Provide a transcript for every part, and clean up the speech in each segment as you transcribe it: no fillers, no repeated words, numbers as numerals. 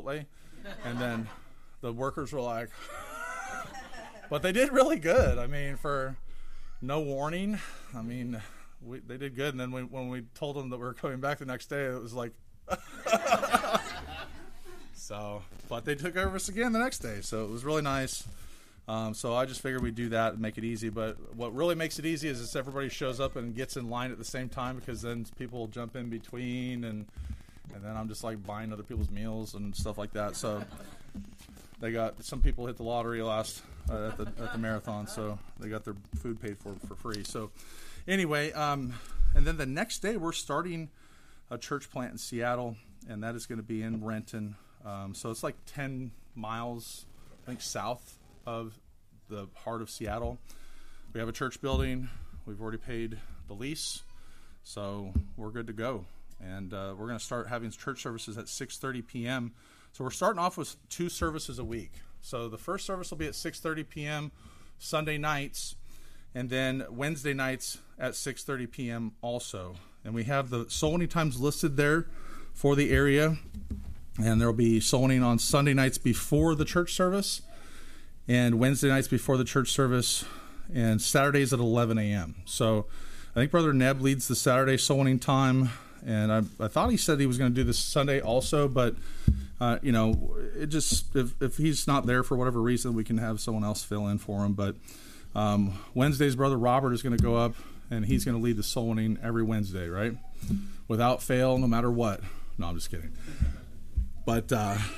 Chipotle. And then the workers were like, but they did really good. I mean, for no warning, I mean, they did good. And then when we told them that we were coming back the next day, it was like, so, but they took over us again the next day. So it was really nice. So I just figured we'd do that and make it easy. But what really makes it easy is everybody shows up and gets in line at the same time, because then people will jump in between, and then I'm just like buying other people's meals and stuff like that. So they got, some people hit the lottery last at the marathon, so they got their food paid for free. So anyway, and then the next day we're starting a church plant in Seattle, and that is going to be in Renton. So it's like 10 miles, I think, south of the heart of Seattle. We have a church building. We've already paid the lease, so we're good to go. And we're going to start having church services at 6:30 p.m. So we're starting off with 2 services a week. So the first service will be at 6:30 p.m. Sunday nights, and then Wednesday nights at 6:30 p.m. also. And we have the soul winning times listed there for the area. And there will be soul winning on Sunday nights before the church service, and Wednesday nights before the church service, and Saturdays at 11 a.m. So I think Brother Neb leads the Saturday soul winning time, and I thought he said he was going to do this Sunday also, but it just, if he's not there for whatever reason, we can have someone else fill in for him. But Wednesdays, Brother Robert is going to go up, and he's going to lead the soul winning every Wednesday, right? Without fail, no matter what. No, I'm just kidding. But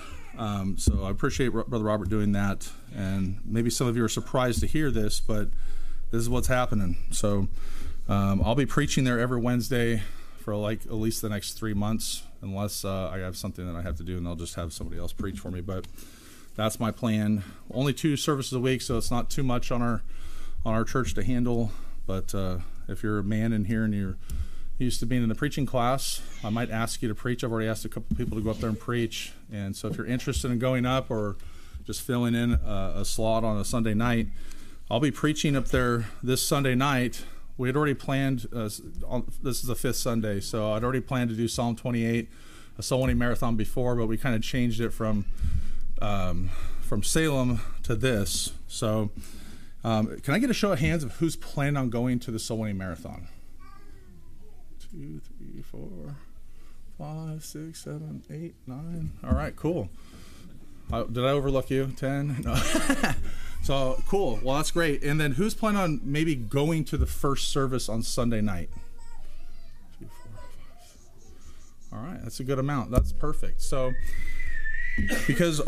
so I appreciate Brother Robert doing that, and maybe some of you are surprised to hear this, but this is what's happening. So I'll be preaching there every Wednesday for like at least the next 3 months, unless I have something that I have to do, and I'll just have somebody else preach for me. But that's my plan. Only 2 services a week, so it's not too much on our church to handle. But if you're a man in here and you're used to being in the preaching class, I might ask you to preach. I've already asked a couple people to go up there and preach. And so if you're interested in going up or just filling in a slot on a Sunday night, I'll be preaching up there this Sunday night. We had already planned, this is the 5th Sunday, so I'd already planned to do Psalm 28, a soul winning marathon before, but we kind of changed it from Salem to this. So can I get a show of hands of who's planning on going to the soul winning marathon? 2, 3, 4, 5, 6, 7, 8, 9. All right, cool. Did I overlook you? 10? No. So cool. Well, that's great. And then who's planning on maybe going to the first service on Sunday night? 2, 4, 5. All right, that's a good amount. That's perfect. So because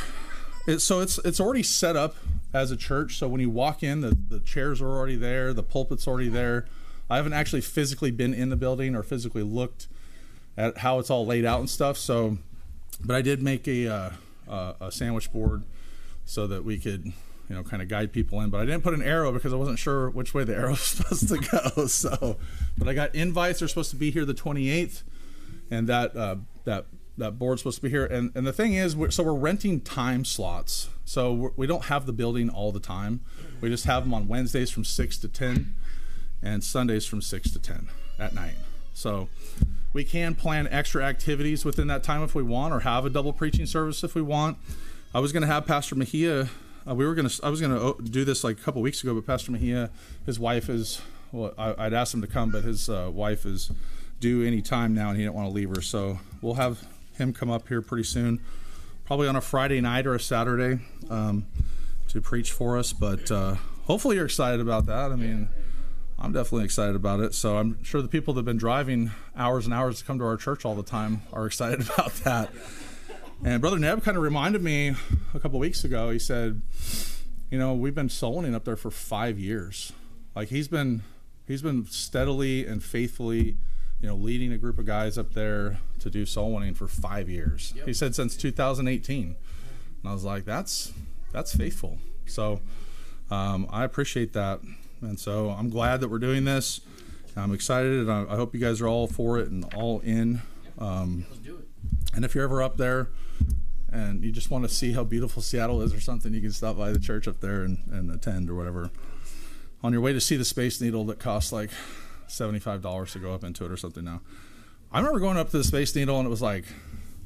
it's already set up as a church. So when you walk in, the chairs are already there, the pulpit's already there. I haven't actually physically been in the building or physically looked at how it's all laid out and stuff. So, but I did make a sandwich board so that we could, kind of guide people in. But I didn't put an arrow because I wasn't sure which way the arrow was supposed to go. So, but I got invites. They're supposed to be here the 28th, and that board's supposed to be here. And the thing is, we're renting time slots. So we don't have the building all the time. We just have them on Wednesdays from 6 to 10. And Sundays from 6 to 10 at night. So we can plan extra activities within that time if we want, or have a double preaching service if we want. I was going to have Pastor Mejia. I was going to do this like a couple weeks ago, but Pastor Mejia, his wife is, I'd asked him to come, but his wife is due any time now, and he didn't want to leave her. So we'll have him come up here pretty soon, probably on a Friday night or a Saturday to preach for us. But hopefully you're excited about that. I mean, I'm definitely excited about it. So I'm sure the people that have been driving hours and hours to come to our church all the time are excited about that. And Brother Neb kind of reminded me a couple weeks ago. He said, we've been soul winning up there for 5 years. Like he's been steadily and faithfully, leading a group of guys up there to do soul winning for 5 years. Yep. He said since 2018. And I was like, that's faithful. So I appreciate that. And so I'm glad that we're doing this. I'm excited, and I hope you guys are all for it and all in. Let's do it. And if you're ever up there and you just want to see how beautiful Seattle is or something, you can stop by the church up there and attend or whatever. On your way to see the Space Needle that costs like $75 to go up into it or something now. I remember going up to the Space Needle, and it was like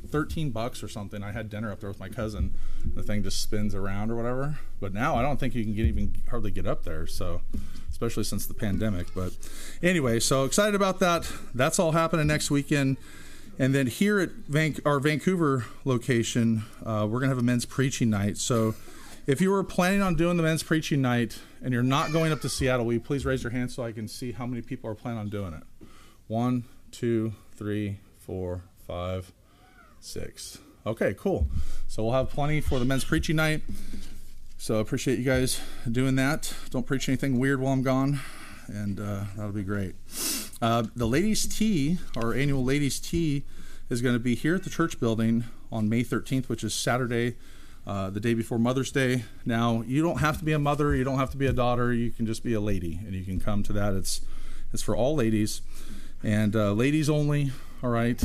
$13 or something. I had dinner up there with my cousin. The thing just spins around or whatever. But now I don't think you can hardly get up there. So, especially since the pandemic. But anyway, so excited about that. That's all happening next weekend. And then here at our Vancouver location, we're going to have a men's preaching night. So if you were planning on doing the men's preaching night and you're not going up to Seattle, will you please raise your hand so I can see how many people are planning on doing it? 1, 2, 3, 4, 5, 6. Okay, cool. So we'll have plenty for the men's preaching night. So I appreciate you guys doing that. Don't preach anything weird while I'm gone, and that'll be great. The Ladies' Tea, our annual Ladies' Tea, is going to be here at the church building on May 13th, which is Saturday, the day before Mother's Day. Now, you don't have to be a mother. You don't have to be a daughter. You can just be a lady, and you can come to that. It's for all ladies, and ladies only, all right?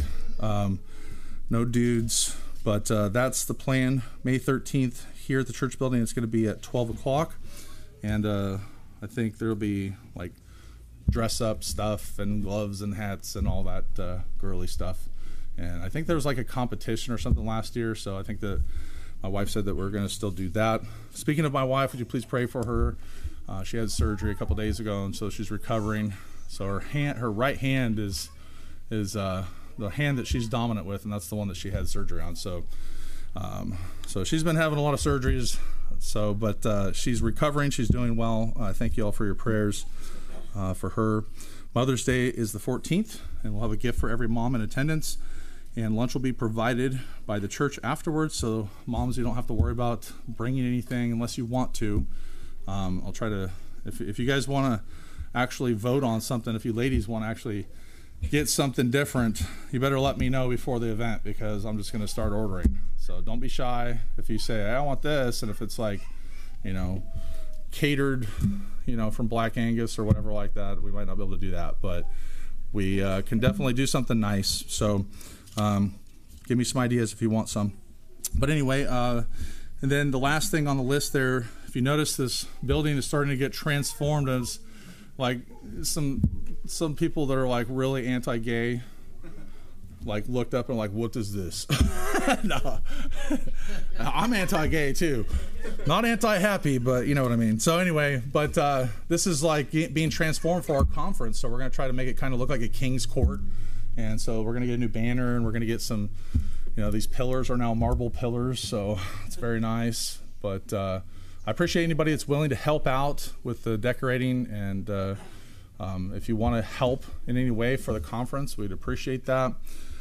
No dudes, but that's the plan. May 13th here at the church building. It's going to be at 12 o'clock, and I think there'll be like dress-up stuff and gloves and hats and all that girly stuff. And I think there was like a competition or something last year, so I think that my wife said that we're going to still do that. Speaking of my wife, would you please pray for her? She had surgery a couple days ago, and so she's recovering. So her right hand is the hand that she's dominant with, and that's the one that she had surgery on. So she's been having a lot of surgeries. But she's recovering. She's doing well. Thank you all for your prayers for her. Mother's Day is the 14th, and we'll have a gift for every mom in attendance. And lunch will be provided by the church afterwards. So moms, you don't have to worry about bringing anything unless you want to. I'll try to, if you guys want to actually vote on something, if you ladies want to actually get something different, you better let me know before the event, because I'm just going to start ordering. So don't be shy if you say, I want this, and if it's like, catered, from Black Angus or whatever like that, we might not be able to do that, but we can definitely do something nice. So give me some ideas if you want some. But anyway, and then the last thing on the list there, if you notice, this building is starting to get transformed as like some people that are like really anti-gay like looked up and like, what is this? No, I'm anti-gay too, not anti-happy, but you know what I mean. So anyway, but this is like being transformed for our conference, so we're going to try to make it kind of look like a king's court. And so we're going to get a new banner, and we're going to get some, these pillars are now marble pillars, so it's very nice. But I appreciate anybody that's willing to help out with the decorating, and if you want to help in any way for the conference, we'd appreciate that.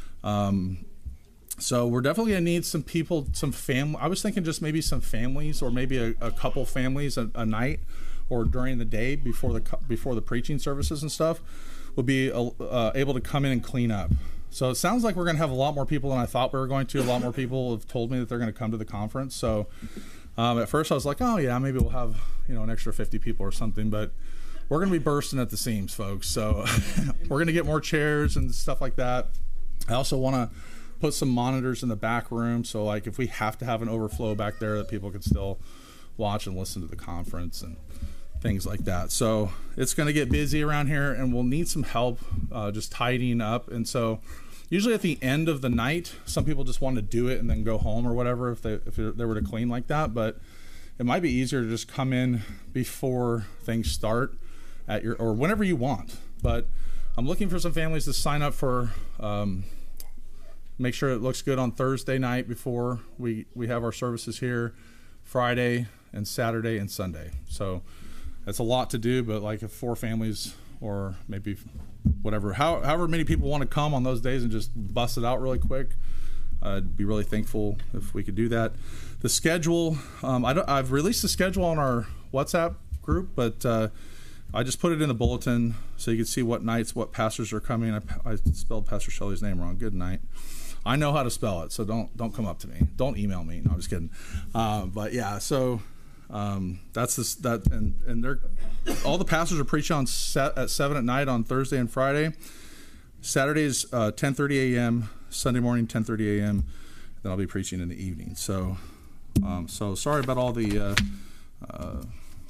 So we're definitely going to need some people, some family. I was thinking just maybe some families, or maybe a couple families a night, or during the day before the preaching services and stuff, will be able to come in and clean up. So it sounds like we're going to have a lot more people than I thought we were going to. A lot more people have told me that they're going to come to the conference. So at first I was like, oh yeah, maybe we'll have an extra 50 people or something, but we're going to be bursting at the seams, folks. So we're going to get more chairs and stuff like that. I also want to put some monitors in the back room, so like if we have to have an overflow back there, that people can still watch and listen to the conference and things like that. So it's going to get busy around here, and we'll need some help just tidying up. And so usually at the end of the night, some people just want to do it and then go home or whatever if they were to clean like that. But it might be easier to just come in before things start or whenever you want. But I'm looking for some families to sign up for make sure it looks good on Thursday night before we have our services here, Friday and Saturday and Sunday. So that's a lot to do, but like if 4 families or maybe whatever, however many people want to come on those days and just bust it out really quick, I'd be really thankful if we could do that. The schedule, I've released the schedule on our WhatsApp group, but I just put it in the bulletin so you can see what nights, what pastors are coming. I spelled Pastor Shelley's name wrong. Good night. I know how to spell it, so don't come up to me. Don't email me. No, I'm just kidding. But yeah, so that's this, that, and they're all the pastors are preaching at 7 at night on Thursday and Friday. Saturdays 10:30 a.m. Sunday morning 10:30 a.m. Then I'll be preaching in the evening. So sorry about all the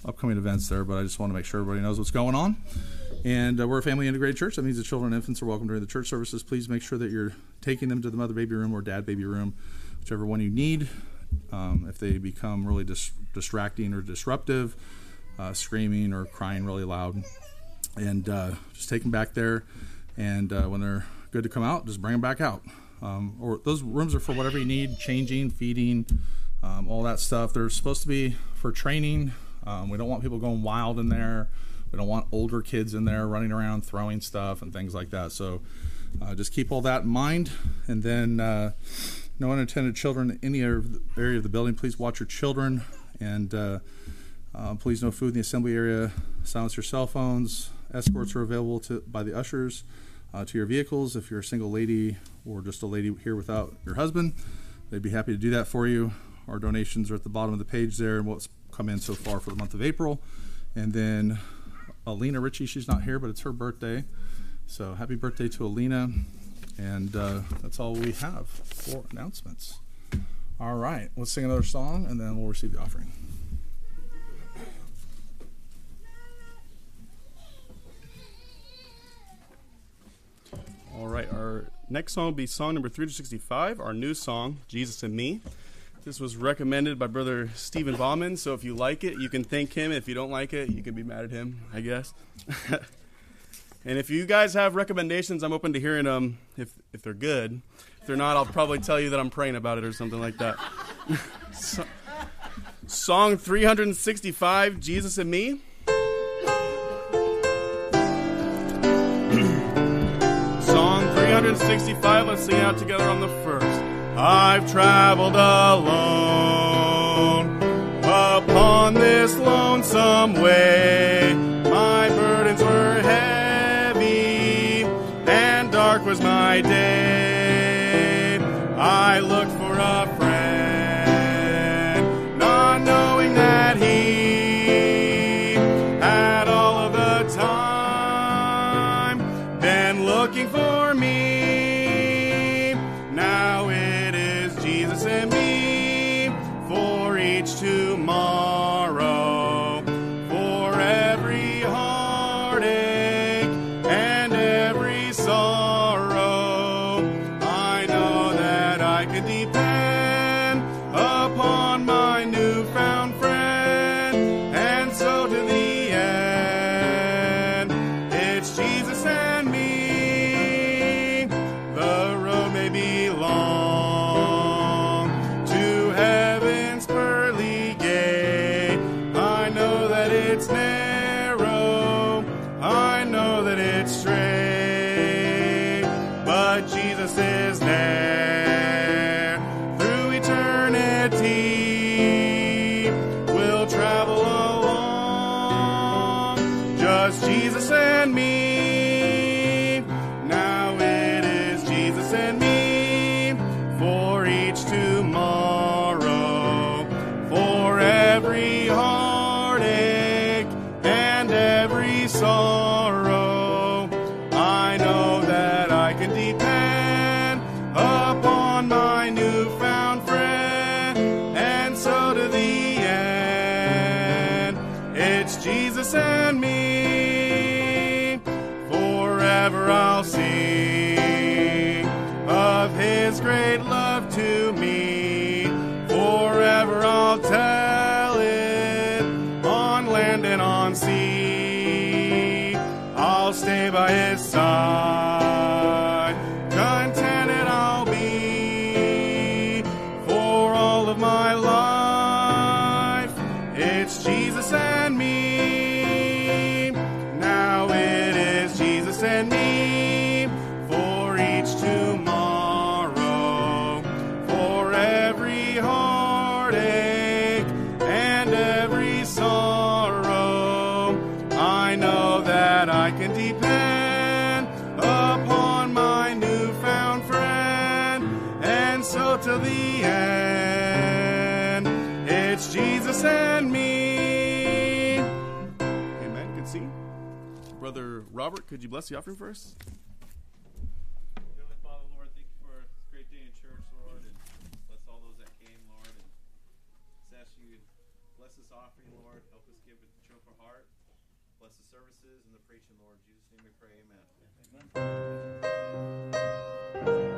upcoming events there, but I just want to make sure everybody knows what's going on. And we're a family integrated church. That means the children and infants are welcome during the church services. Please make sure that you're taking them to the mother baby room or dad baby room, whichever one you need. If they become really distracting or disruptive, screaming or crying really loud, and just take them back there. And when they're good to come out, just bring them back out. Or those rooms are for whatever you need, changing, feeding, all that stuff. They're supposed to be for training. We don't want people going wild in there. We don't want older kids in there running around throwing stuff and things like that. So just keep all that in mind. And then no unintended children in any area of the building. Please watch your children. And please no food in the assembly area. Silence your cell phones. Escorts are available by the ushers to your vehicles. If you're a single lady or just a lady here without your husband, they'd be happy to do that for you. Our donations are at the bottom of the page there and what's come in so far for the month of April. And then Alina Ritchie, she's not here, but it's her birthday. So happy birthday to Alina. And that's all we have for announcements. All right, let's sing another song, and then we'll receive the offering. All right, our next song will be song number 365, our new song, Jesus and Me. This was recommended by Brother Stephen Bauman, so if you like it, you can thank him. If you don't like it, you can be mad at him, I guess. And if you guys have recommendations, I'm open to hearing them if they're good. If they're not, I'll probably tell you that I'm praying about it or something like that. Song 365, Jesus and Me. Song 365, let's sing out together on the first. I've traveled alone upon this lonesome way. My burdens were heavy and dark was my day. I looked for a friend, not knowing that he had all of the time been looking for me. Now it is Jesus and me for each tomorrow, for every heartache and every sorrow. I know that I can depend upon my newfound friend, and so to the end, it's Jesus and me. The road may be long to heaven's pearly gate. I know that it's narrow, I know that it's straight, but Jesus is there through eternity. We'll travel along, just Jesus and me. Now it is Jesus and me for each tomorrow, for every heartache and every sorrow. I know that I can depend upon my newfound friend, and so to the end, it's Jesus and me. Forever I'll sing of his great love to me. Forever I'll tell it on land and on sea. I'll stay by his side, contented I'll be for all of my life. It's Jesus and me. Now it is Jesus and me for each tomorrow, for every heartache and every sorrow. I know that I can depend upon my newfound friend, and so to the end, it's Jesus and me. Amen. Good singing. Brother Robert, could you bless the offering for us? Heavenly Father, Lord, thank you for this great day in church, Lord, and bless all those that came, Lord, and just ask you to Bless this offering, Lord. Help us give with a cheerful heart. Bless the services and the preaching, Lord. In Jesus' name we pray, amen.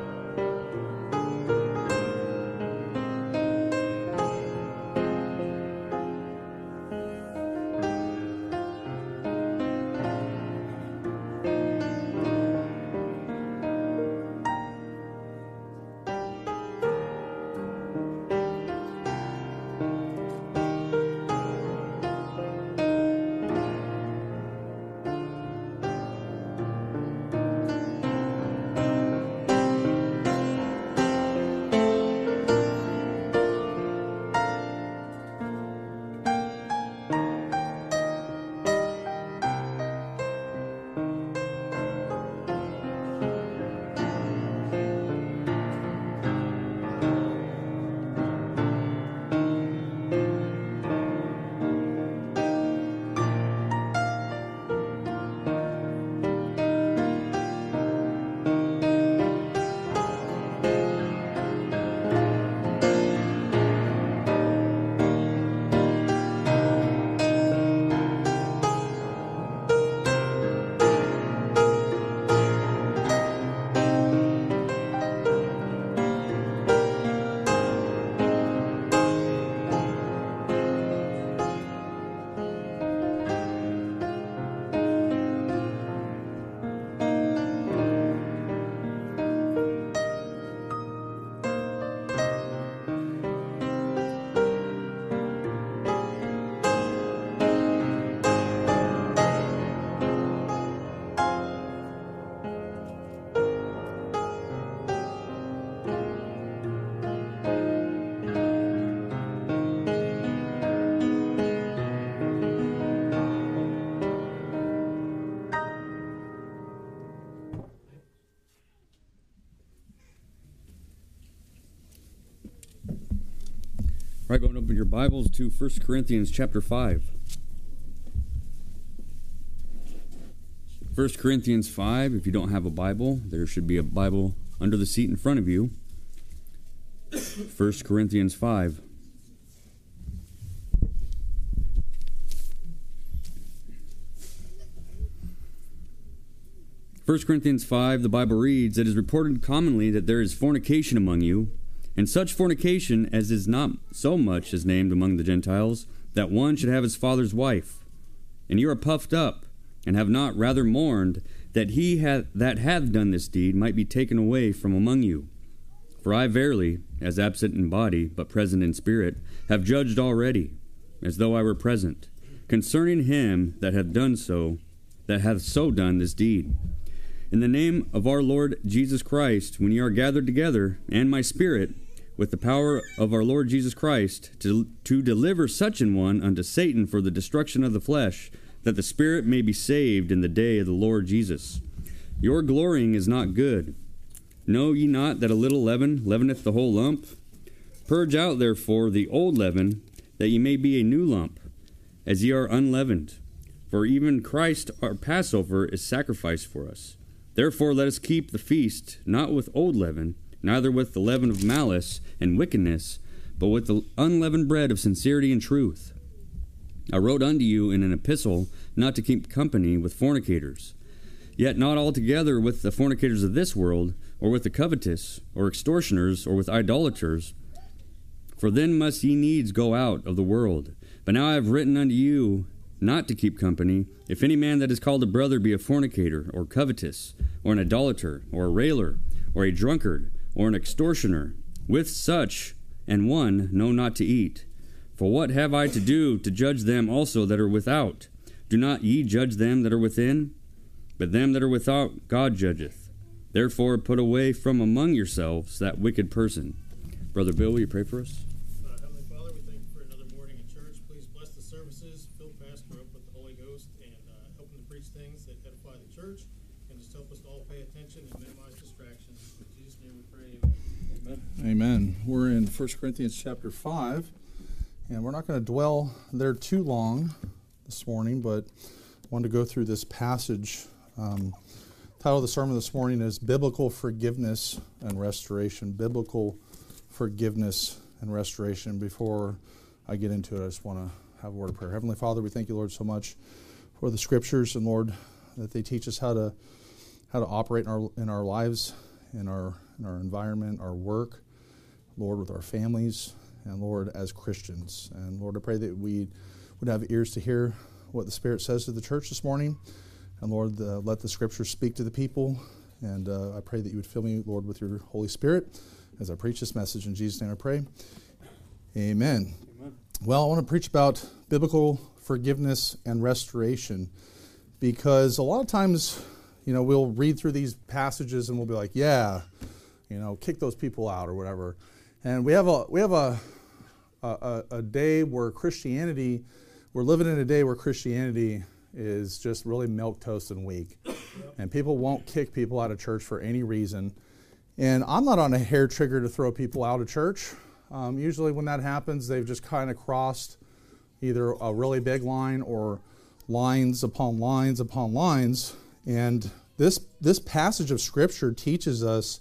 All right, going to open your Bibles to 1 Corinthians chapter 5. 1 Corinthians 5, if you don't have a Bible, there should be a Bible under the seat in front of you. 1 Corinthians 5. First Corinthians 5, the Bible reads, "It is reported commonly that there is fornication among you, and such fornication as is not so much as named among the Gentiles, that one should have his father's wife. And you are puffed up, and have not rather mourned, that he that hath done this deed might be taken away from among you. For I verily, as absent in body, but present in spirit, have judged already, as though I were present, concerning him that hath so done this deed. In the name of our Lord Jesus Christ, when ye are gathered together, and my spirit, with the power of our Lord Jesus Christ, to deliver such an one unto Satan for the destruction of the flesh, that the spirit may be saved in the day of the Lord Jesus. Your glorying is not good. Know ye not that a little leaven leaveneth the whole lump? Purge out therefore the old leaven, that ye may be a new lump, as ye are unleavened. For even Christ our Passover is sacrificed for us. Therefore let us keep the feast, not with old leaven, neither with the leaven of malice and wickedness, but with the unleavened bread of sincerity and truth. I wrote unto you in an epistle not to keep company with fornicators, yet not altogether with the fornicators of this world, or with the covetous, or extortioners, or with idolaters, for then must ye needs go out of the world. But now I have written unto you not to keep company, if any man that is called a brother be a fornicator, or covetous, or an idolater, or a railer, or a drunkard, or an extortioner. With such and one know not to eat. For what have I to do to judge them also that are without? Do not ye judge them that are within? But them that are without God judgeth. Therefore put away from among yourselves that wicked person." Brother Bill, will you pray for us? Heavenly Father, we thank you for another morning in church. Please bless the services, fill Pastor up with the Holy Ghost, and help him to preach things that edify the church, and just help us to all pay attention and minimize distractions. In Jesus' name we pray, amen. Amen. We're in 1 Corinthians chapter 5, and we're not going to dwell there too long this morning, but I wanted to go through this passage. Title of the sermon this morning is Biblical Forgiveness and Restoration. Biblical Forgiveness and Restoration. Before I get into it, I just want to have a word of prayer. Heavenly Father, we thank you, Lord, so much for the Scriptures, and Lord, that they teach us how to operate in our lives, in our environment, our work, Lord, with our families, and Lord, as Christians. And Lord, I pray that we would have ears to hear what the Spirit says to the church this morning. And Lord, let the Scriptures speak to the people. And I pray that you would fill me, Lord, with your Holy Spirit as I preach this message. In Jesus' name I pray. Amen. Well, I want to preach about biblical forgiveness and restoration, because a lot of times, we'll read through these passages and we'll be like, yeah, kick those people out or whatever. And we have a day where Christianity, we're living in a day where Christianity is just really milquetoast and weak. And people won't kick people out of church for any reason. And I'm not on a hair trigger to throw people out of church. Usually when that happens, they've just kind of crossed either a really big line or lines upon lines upon lines. And this passage of Scripture teaches us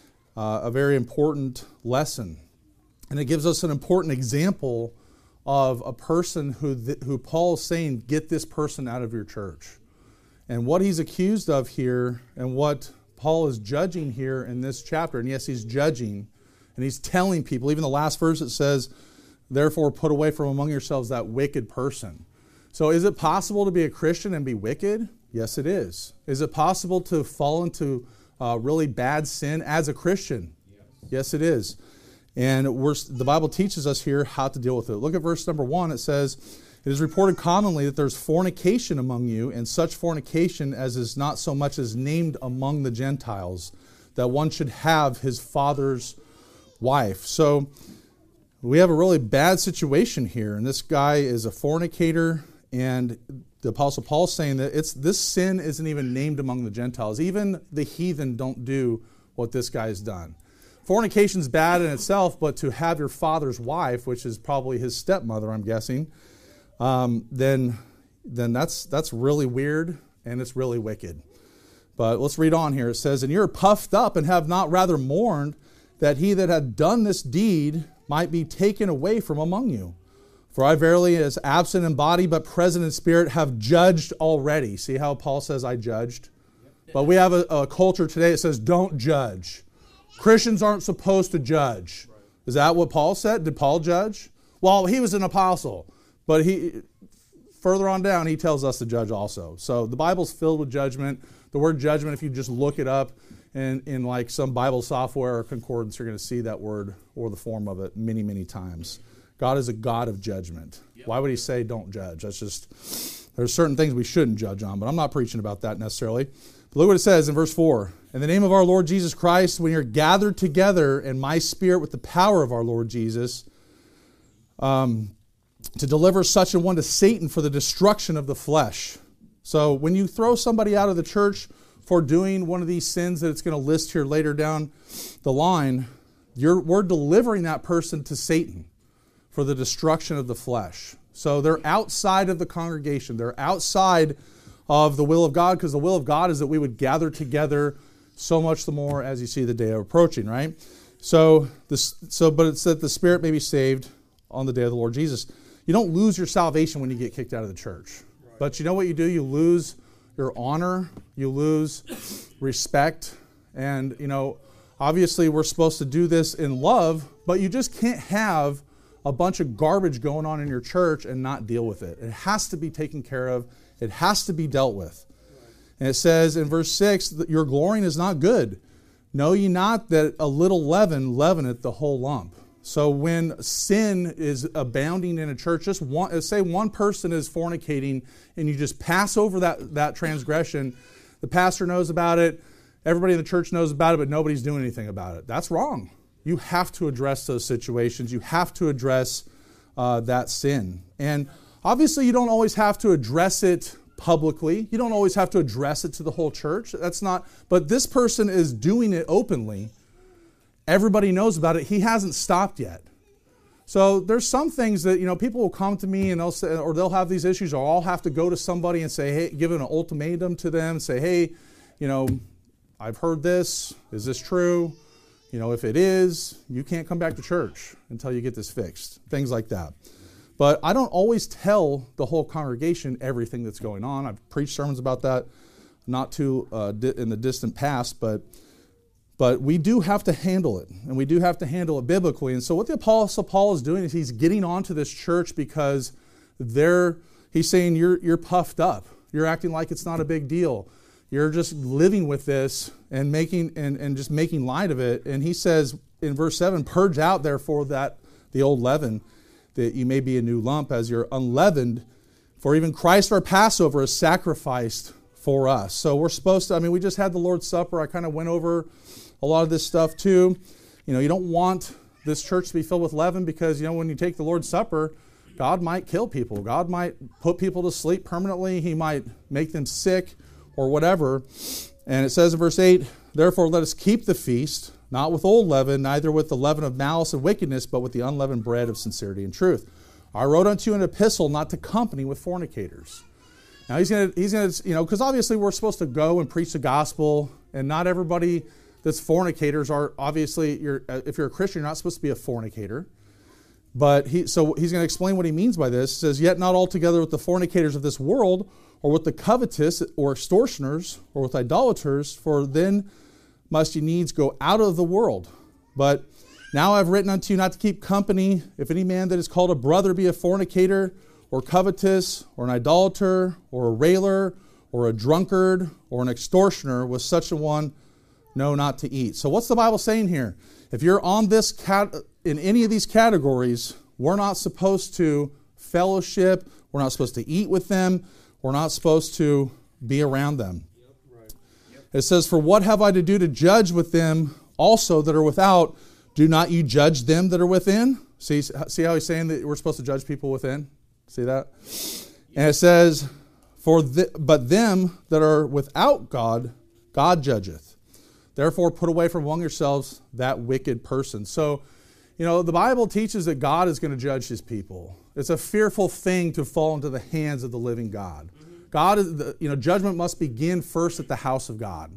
a very important lesson. And it gives us an important example of a person who Paul is saying, get this person out of your church. And what he's accused of here, and what Paul is judging here in this chapter, and yes, he's judging, and he's telling people, even the last verse it says, therefore put away from among yourselves that wicked person. So is it possible to be a Christian and be wicked? Yes, it is. Is it possible to fall into really bad sin as a Christian? Yes, it is. And the Bible teaches us here how to deal with it. Look at verse number 1. It says, it is reported commonly that there's fornication among you, and such fornication as is not so much as named among the Gentiles, that one should have his father's wife. So we have a really bad situation here, and this guy is a fornicator, and the Apostle Paul's saying that this sin isn't even named among the Gentiles. Even the heathen don't do what this guy's done. Fornication's bad in itself, but to have your father's wife, which is probably his stepmother, I'm guessing, then that's really weird, and it's really wicked. But let's read on here. It says, and you're puffed up and have not rather mourned that he that had done this deed might be taken away from among you. For I verily, as absent in body but present in spirit, have judged already. See how Paul says, I judged? But we have a culture today that says, don't judge. Christians aren't supposed to judge. Is that what Paul said? Did Paul judge? Well, he was an apostle. But further on down, he tells us to judge also. So the Bible's filled with judgment. The word judgment, if you just look it up in like some Bible software or concordance, you're going to see that word or the form of it many, many times. God is a God of judgment. Why would he say don't judge? There's certain things we shouldn't judge on, but I'm not preaching about that necessarily. But look what it says in verse 4. In the name of our Lord Jesus Christ, when you're gathered together in my spirit with the power of our Lord Jesus, to deliver such a one to Satan for the destruction of the flesh. So when you throw somebody out of the church for doing one of these sins that it's going to list here later down the line, we're delivering that person to Satan for the destruction of the flesh. So they're outside of the congregation. They're outside of the will of God, because the will of God is that we would gather together so much the more as you see the day approaching, right? But it's that the spirit may be saved on the day of the Lord Jesus. You don't lose your salvation when you get kicked out of the church. Right. But you know what you do? You lose your honor. You lose respect. And, obviously we're supposed to do this in love, but you just can't have a bunch of garbage going on in your church and not deal with it. It has to be taken care of. It has to be dealt with. Right. And it says in verse 6, that your glorying is not good. Know ye not that a little leaven leaveneth the whole lump? So when sin is abounding in a church, say one person is fornicating and you just pass over that transgression, the pastor knows about it, everybody in the church knows about it, but nobody's doing anything about it. That's wrong. You have to address those situations. You have to address that sin. And obviously you don't always have to address it publicly. You don't always have to address it to the whole church. But this person is doing it openly. Everybody knows about it. He hasn't stopped yet. So there's some things that, people will come to me and they'll have these issues, or I'll have to go to somebody and say, hey, give an ultimatum to them, say, hey, I've heard this. Is this true? If it is, you can't come back to church until you get this fixed. Things like that. But I don't always tell the whole congregation everything that's going on. I've preached sermons about that, not too in the distant past, but we do have to handle it, and we do have to handle it biblically. And so what the Apostle Paul is doing is he's getting onto this church because he's saying you're puffed up. You're acting like it's not a big deal. You're just living with this and just making light of it. And he says in verse 7, purge out therefore the old leaven, that you may be a new lump as you're unleavened. For even Christ our Passover is sacrificed for us. So we're supposed to, we just had the Lord's Supper. I kind of went over a lot of this stuff too. You don't want this church to be filled with leaven because, when you take the Lord's Supper, God might kill people. God might put people to sleep permanently. He might make them sick or whatever. And it says in verse 8, therefore let us keep the feast, not with old leaven, neither with the leaven of malice and wickedness, but with the unleavened bread of sincerity and truth. I wrote unto you an epistle not to company with fornicators. Now he's going to, because obviously we're supposed to go and preach the gospel, and not everybody that's fornicators are, obviously, if you're a Christian, you're not supposed to be a fornicator. But he's going to explain what he means by this. He says, yet not altogether with the fornicators of this world, or with the covetous, or extortioners, or with idolaters, for then must ye needs go out of the world. But now I've written unto you not to keep company, if any man that is called a brother be a fornicator, or covetous, or an idolater, or a railer, or a drunkard, or an extortioner, with such a one, no, not to eat. So what's the Bible saying here? If you're on this in any of these categories, we're not supposed to fellowship, we're not supposed to eat with them, we're not supposed to be around them. It says, for what have I to do to judge with them also that are without? Do not you judge them that are within? See how he's saying that we're supposed to judge people within? See that? And it says, but them that are without God, God judgeth. Therefore put away from among yourselves that wicked person. So, the Bible teaches that God is going to judge his people. It's a fearful thing to fall into the hands of the living God. God is, judgment must begin first at the house of God.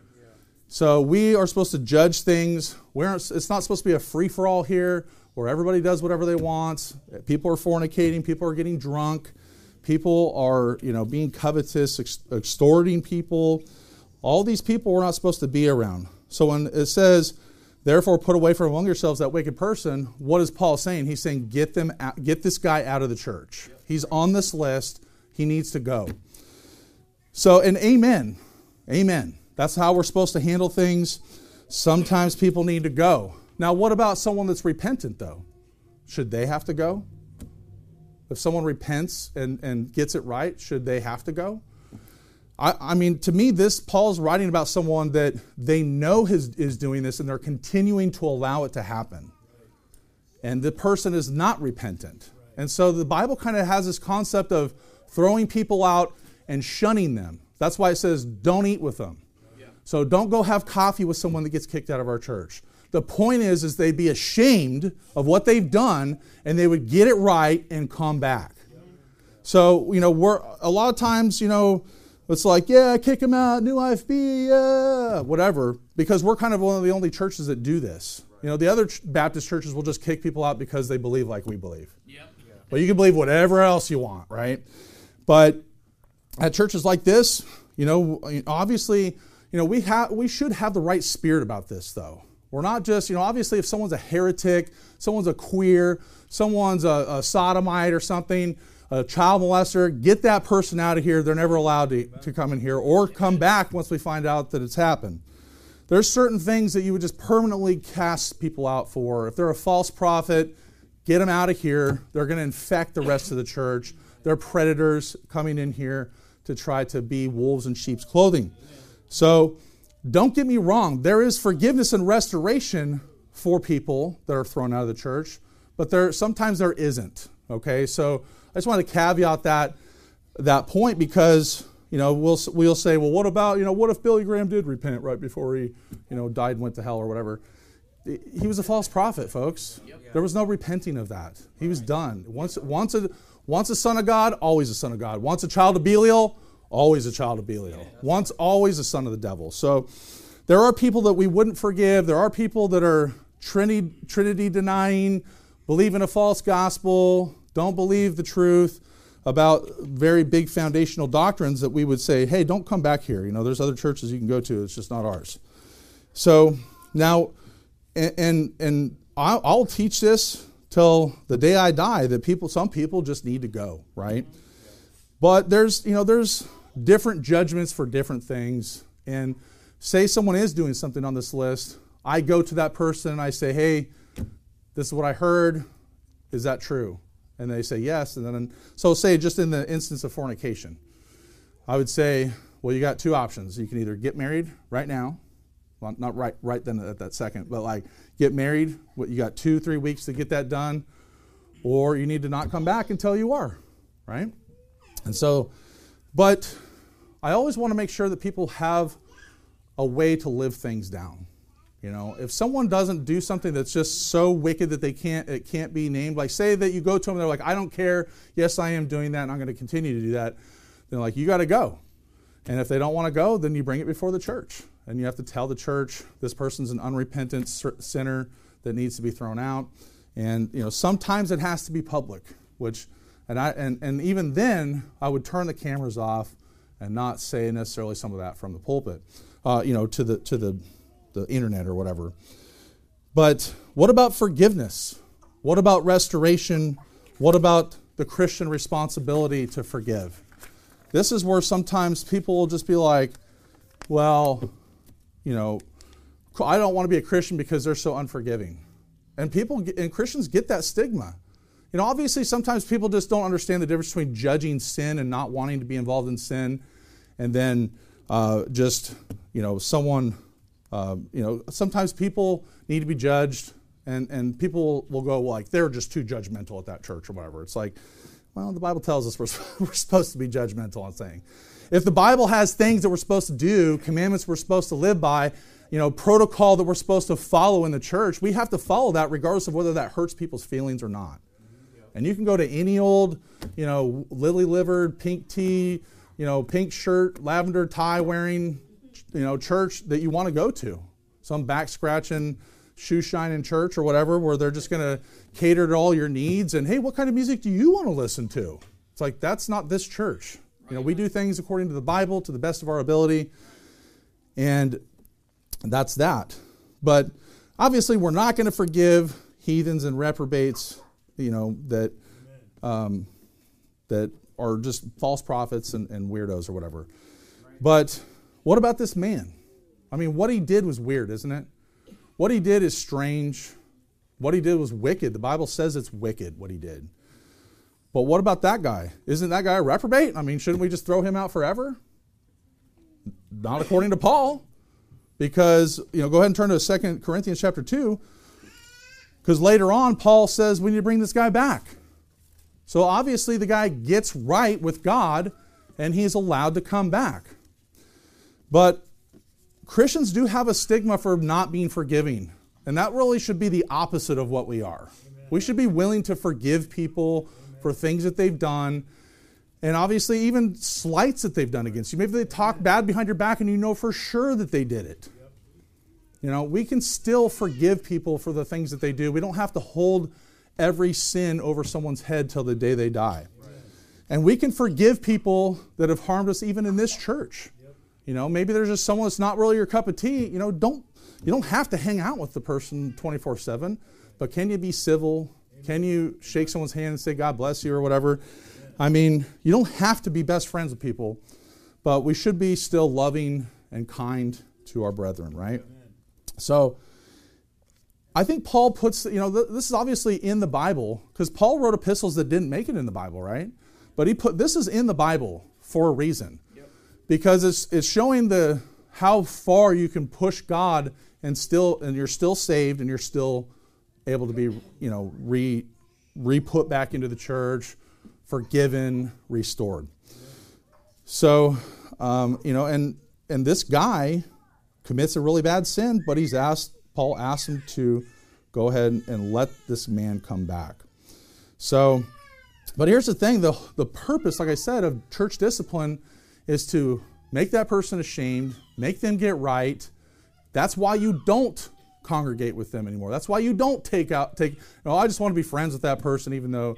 So we are supposed to judge things. It's not supposed to be a free-for-all here where everybody does whatever they want. People are fornicating. People are getting drunk. People are, being covetous, extorting people. All these people we're not supposed to be around. So when it says, therefore put away from among yourselves that wicked person, what is Paul saying? He's saying, get this guy out of the church. He's on this list. He needs to go. So, and amen. Amen. That's how we're supposed to handle things. Sometimes people need to go. Now, what about someone that's repentant, though? Should they have to go? If someone repents and gets it right, should they have to go? To me, Paul's writing about someone that they know is doing this, and they're continuing to allow it to happen. And the person is not repentant. And so the Bible kind of has this concept of throwing people out and shunning them. That's why it says, don't eat with them. Yeah. So don't go have coffee with someone that gets kicked out of our church. The point is they'd be ashamed of what they've done, and they would get it right and come back. Yeah. So, we're a lot of times, it's like, yeah, kick them out, new IFB, yeah, whatever, because we're kind of one of the only churches that do this. Right. The other Baptist churches will just kick people out because they believe like we believe. Yep. Yeah. But you can believe whatever else you want, right? But at churches like this, obviously, we should have the right spirit about this, though. We're not just, obviously if someone's a heretic, someone's a queer, someone's a sodomite or something, a child molester, get that person out of here. They're never allowed to come in here or come back once we find out that it's happened. There's certain things that you would just permanently cast people out for. If they're a false prophet, get them out of here. They're going to infect the rest of the church. They're predators coming in here to try to be wolves in sheep's clothing. So don't get me wrong. There is forgiveness and restoration for people that are thrown out of the church, but sometimes there isn't. Okay, so I just want to caveat that point because we'll say, well, what about what if Billy Graham did repent right before he died and went to hell or whatever? He was a false prophet, folks. Yep. There was no repenting of that. He was done. Once a son of God, always a son of God. Once a child of Belial, always a child of Belial. Once always a son of the devil. So there are people that we wouldn't forgive. There are people that are Trinity denying, believe in a false gospel, Don't believe the truth about very big foundational doctrines that we would say, hey, don't come back here. There's other churches you can go to. It's just not ours. So now, and I'll teach this till the day I die, that some people just need to go, right? But there's different judgments for different things. And say someone is doing something on this list, I go to that person and I say, hey, this is what I heard. Is that true? And they say yes. And then, so say just in the instance of fornication, I would say, well, you got two options. You can either get married right now, well, not right then at that second, but like get married. You got 2-3 weeks to get that done, or you need to not come back until you are, right? And so, but I always want to make sure that people have a way to live things down. If someone doesn't do something that's just so wicked that it can't be named, like say that you go to them and they're like, I don't care, yes, I am doing that and I'm going to continue to do that, then like, you got to go. And if they don't want to go, then you bring it before the church. And you have to tell the church, this person's an unrepentant sinner that needs to be thrown out. And sometimes it has to be public, and even then, I would turn the cameras off and not say necessarily some of that from the pulpit, to the internet or whatever. But what about forgiveness? What about restoration? What about the Christian responsibility to forgive? This is where sometimes people will just be like, well, I don't want to be a Christian because they're so unforgiving. And Christians get that stigma. Obviously sometimes people just don't understand the difference between judging sin and not wanting to be involved in sin, and then someone, sometimes people need to be judged, and people will go, well, like, they're just too judgmental at that church or whatever. It's like, well, the Bible tells us we're supposed to be judgmental on saying. If the Bible has things that we're supposed to do, commandments we're supposed to live by, protocol that we're supposed to follow in the church, we have to follow that regardless of whether that hurts people's feelings or not. And you can go to any old, lily-livered, pink tea, pink shirt, lavender tie wearing, church that you want to go to. Some back-scratching, shoe-shining church or whatever, where they're just going to cater to all your needs. And, hey, what kind of music do you want to listen to? It's like, that's not this church. We do things according to the Bible to the best of our ability. And that's that. But obviously we're not going to forgive heathens and reprobates, that are just false prophets and weirdos or whatever. But what about this man? I mean, what he did was weird, isn't it? What he did is strange. What he did was wicked. The Bible says it's wicked, what he did. But what about that guy? Isn't that guy a reprobate? I mean, shouldn't we just throw him out forever? Not according to Paul. Because, go ahead and turn to 2 Corinthians chapter 2. Because later on, Paul says we need to bring this guy back. So obviously the guy gets right with God and he's allowed to come back. But Christians do have a stigma for not being forgiving. And that really should be the opposite of what we are. Amen. We should be willing to forgive people for things that they've done. And obviously even slights that they've done against you. Maybe they talk bad behind your back and you know for sure that they did it. We can still forgive people for the things that they do. We don't have to hold every sin over someone's head till the day they die. Right. And we can forgive people that have harmed us even in this church. Yep. Maybe there's just someone that's not really your cup of tea. You don't have to hang out with the person 24/7, but can you be civil? Amen. Can you shake someone's hand and say, God bless you or whatever? Amen. I mean, you don't have to be best friends with people, but we should be still loving and kind to our brethren, right? Amen. So I think Paul puts, this is obviously in the Bible, because Paul wrote epistles that didn't make it in the Bible, right? But this is in the Bible for a reason. Yep. Because it's showing how far you can push God and you're still saved and you're still able to be, re-put back into the church, forgiven, restored. So, and this guy commits a really bad sin, but Paul asked him to go ahead and let this man come back. So, but here's the thing, the purpose, like I said, of church discipline is to make that person ashamed, make them get right. That's why you don't congregate with them anymore. That's why you don't I just want to be friends with that person even though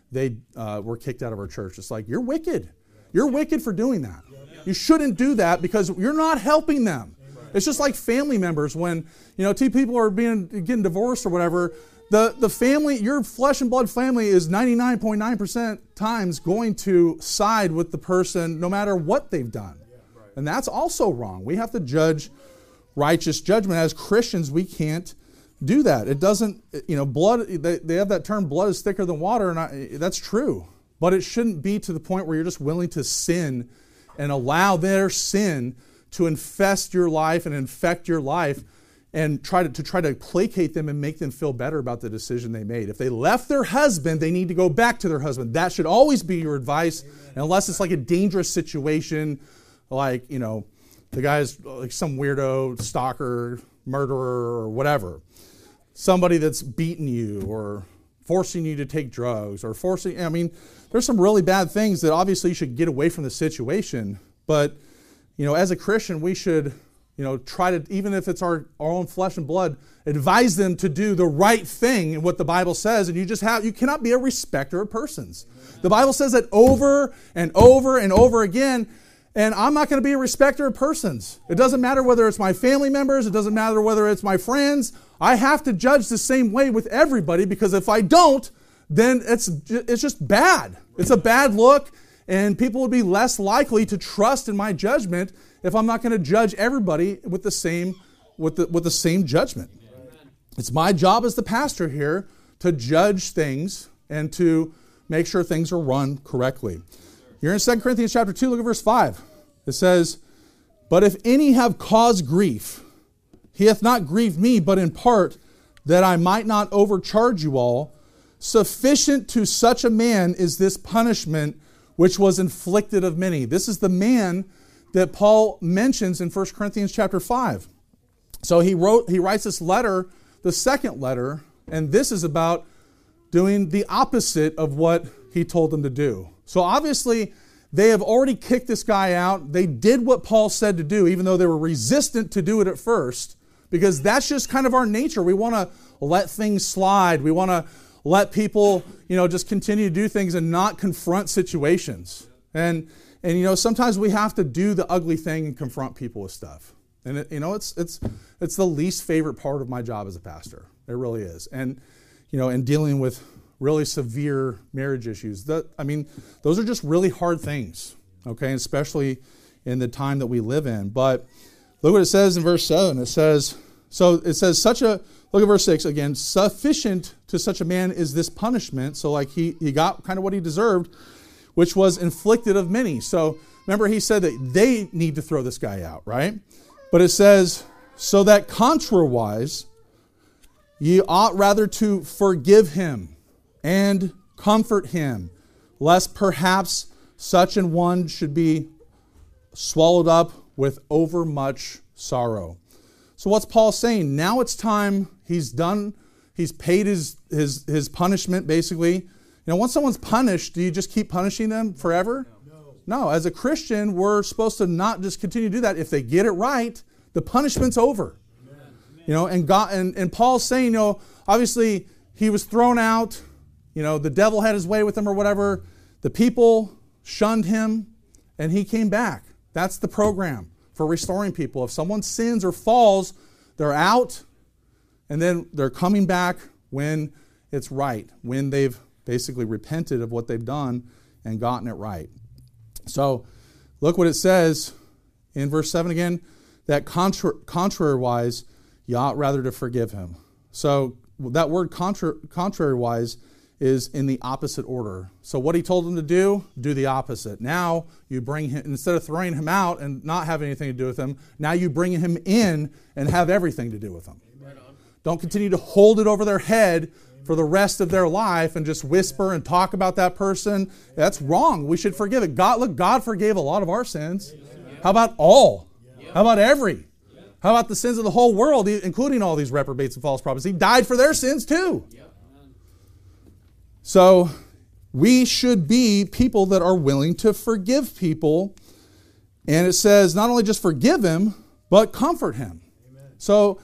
they were kicked out of our church. It's like, you're wicked. You're wicked for doing that. You shouldn't do that because you're not helping them. It's just like family members when, two people are getting divorced or whatever. The family, your flesh and blood family is 99.9% times going to side with the person no matter what they've done. And that's also wrong. We have to judge righteous judgment. As Christians, we can't do that. It doesn't, blood, they have that term, blood is thicker than water, and that's true. But it shouldn't be to the point where you're just willing to sin and allow their sin to infest your life and infect your life and try to placate them and make them feel better about the decision they made. If they left their husband, they need to go back to their husband. That should always be your advice, unless it's like a dangerous situation, like, the guy's like some weirdo, stalker, murderer, or whatever. Somebody that's beating you or forcing you to take drugs or there's some really bad things that obviously you should get away from the situation. But, as a Christian, we should, try to, even if it's our own flesh and blood, advise them to do the right thing in what the Bible says. And you cannot be a respecter of persons. The Bible says that over and over and over again. And I'm not going to be a respecter of persons. It doesn't matter whether it's my family members. It doesn't matter whether it's my friends. I have to judge the same way with everybody, because if I don't, then it's just bad. It's a bad look, and people would be less likely to trust in my judgment if I'm not going to judge everybody with the same judgment. It's my job as the pastor here to judge things and to make sure things are run correctly. You're in 2 Corinthians chapter 2, look at verse 5. It says, "But if any have caused grief, he hath not grieved me, but in part, that I might not overcharge you all. Sufficient to such a man is this punishment which was inflicted of many." This is the man that Paul mentions in 1 Corinthians chapter 5. So he writes this letter, the second letter, and this is about doing the opposite of what he told them to do. So obviously, they have already kicked this guy out. They did what Paul said to do, even though they were resistant to do it at first, because that's just kind of our nature. We want to let things slide. We want to let people, just continue to do things and not confront situations. And sometimes we have to do the ugly thing and confront people with stuff. And it's the least favorite part of my job as a pastor. It really is. And in dealing with really severe marriage issues. Those are just really hard things, okay, especially in the time that we live in. But look what it says in verse 7. Look at verse 6 again, "Sufficient to such a man is this punishment." So like he got kind of what he deserved, which was inflicted of many. So remember, he said that they need to throw this guy out, right? But it says, "So that contrariwise, ye ought rather to forgive him and comfort him, lest perhaps such an one should be swallowed up with overmuch sorrow." So what's Paul saying? Now it's time. He's done. He's paid his punishment, basically. Once someone's punished, do you just keep punishing them forever? No. As a Christian, we're supposed to not just continue to do that. If they get it right, the punishment's over. And God and Paul's saying, obviously he was thrown out. The devil had his way with him or whatever. The people shunned him, and he came back. That's the program for restoring people. If someone sins or falls, they're out, and then they're coming back when it's right, when they've basically repented of what they've done and gotten it right. So look what it says in verse 7 again, that contrariwise, you ought rather to forgive him. So that word contrariwise is in the opposite order. So what he told them to do the opposite. Now you bring him, instead of throwing him out and not having anything to do with him, now you bring him in and have everything to do with him. Don't continue to hold it over their head for the rest of their life and just whisper and talk about that person. That's wrong. We should forgive it. God forgave a lot of our sins. How about all? How about every? How about the sins of the whole world, including all these reprobates and false prophets? He died for their sins too. So we should be people that are willing to forgive people. And it says not only just forgive him, but comfort him. Amen. So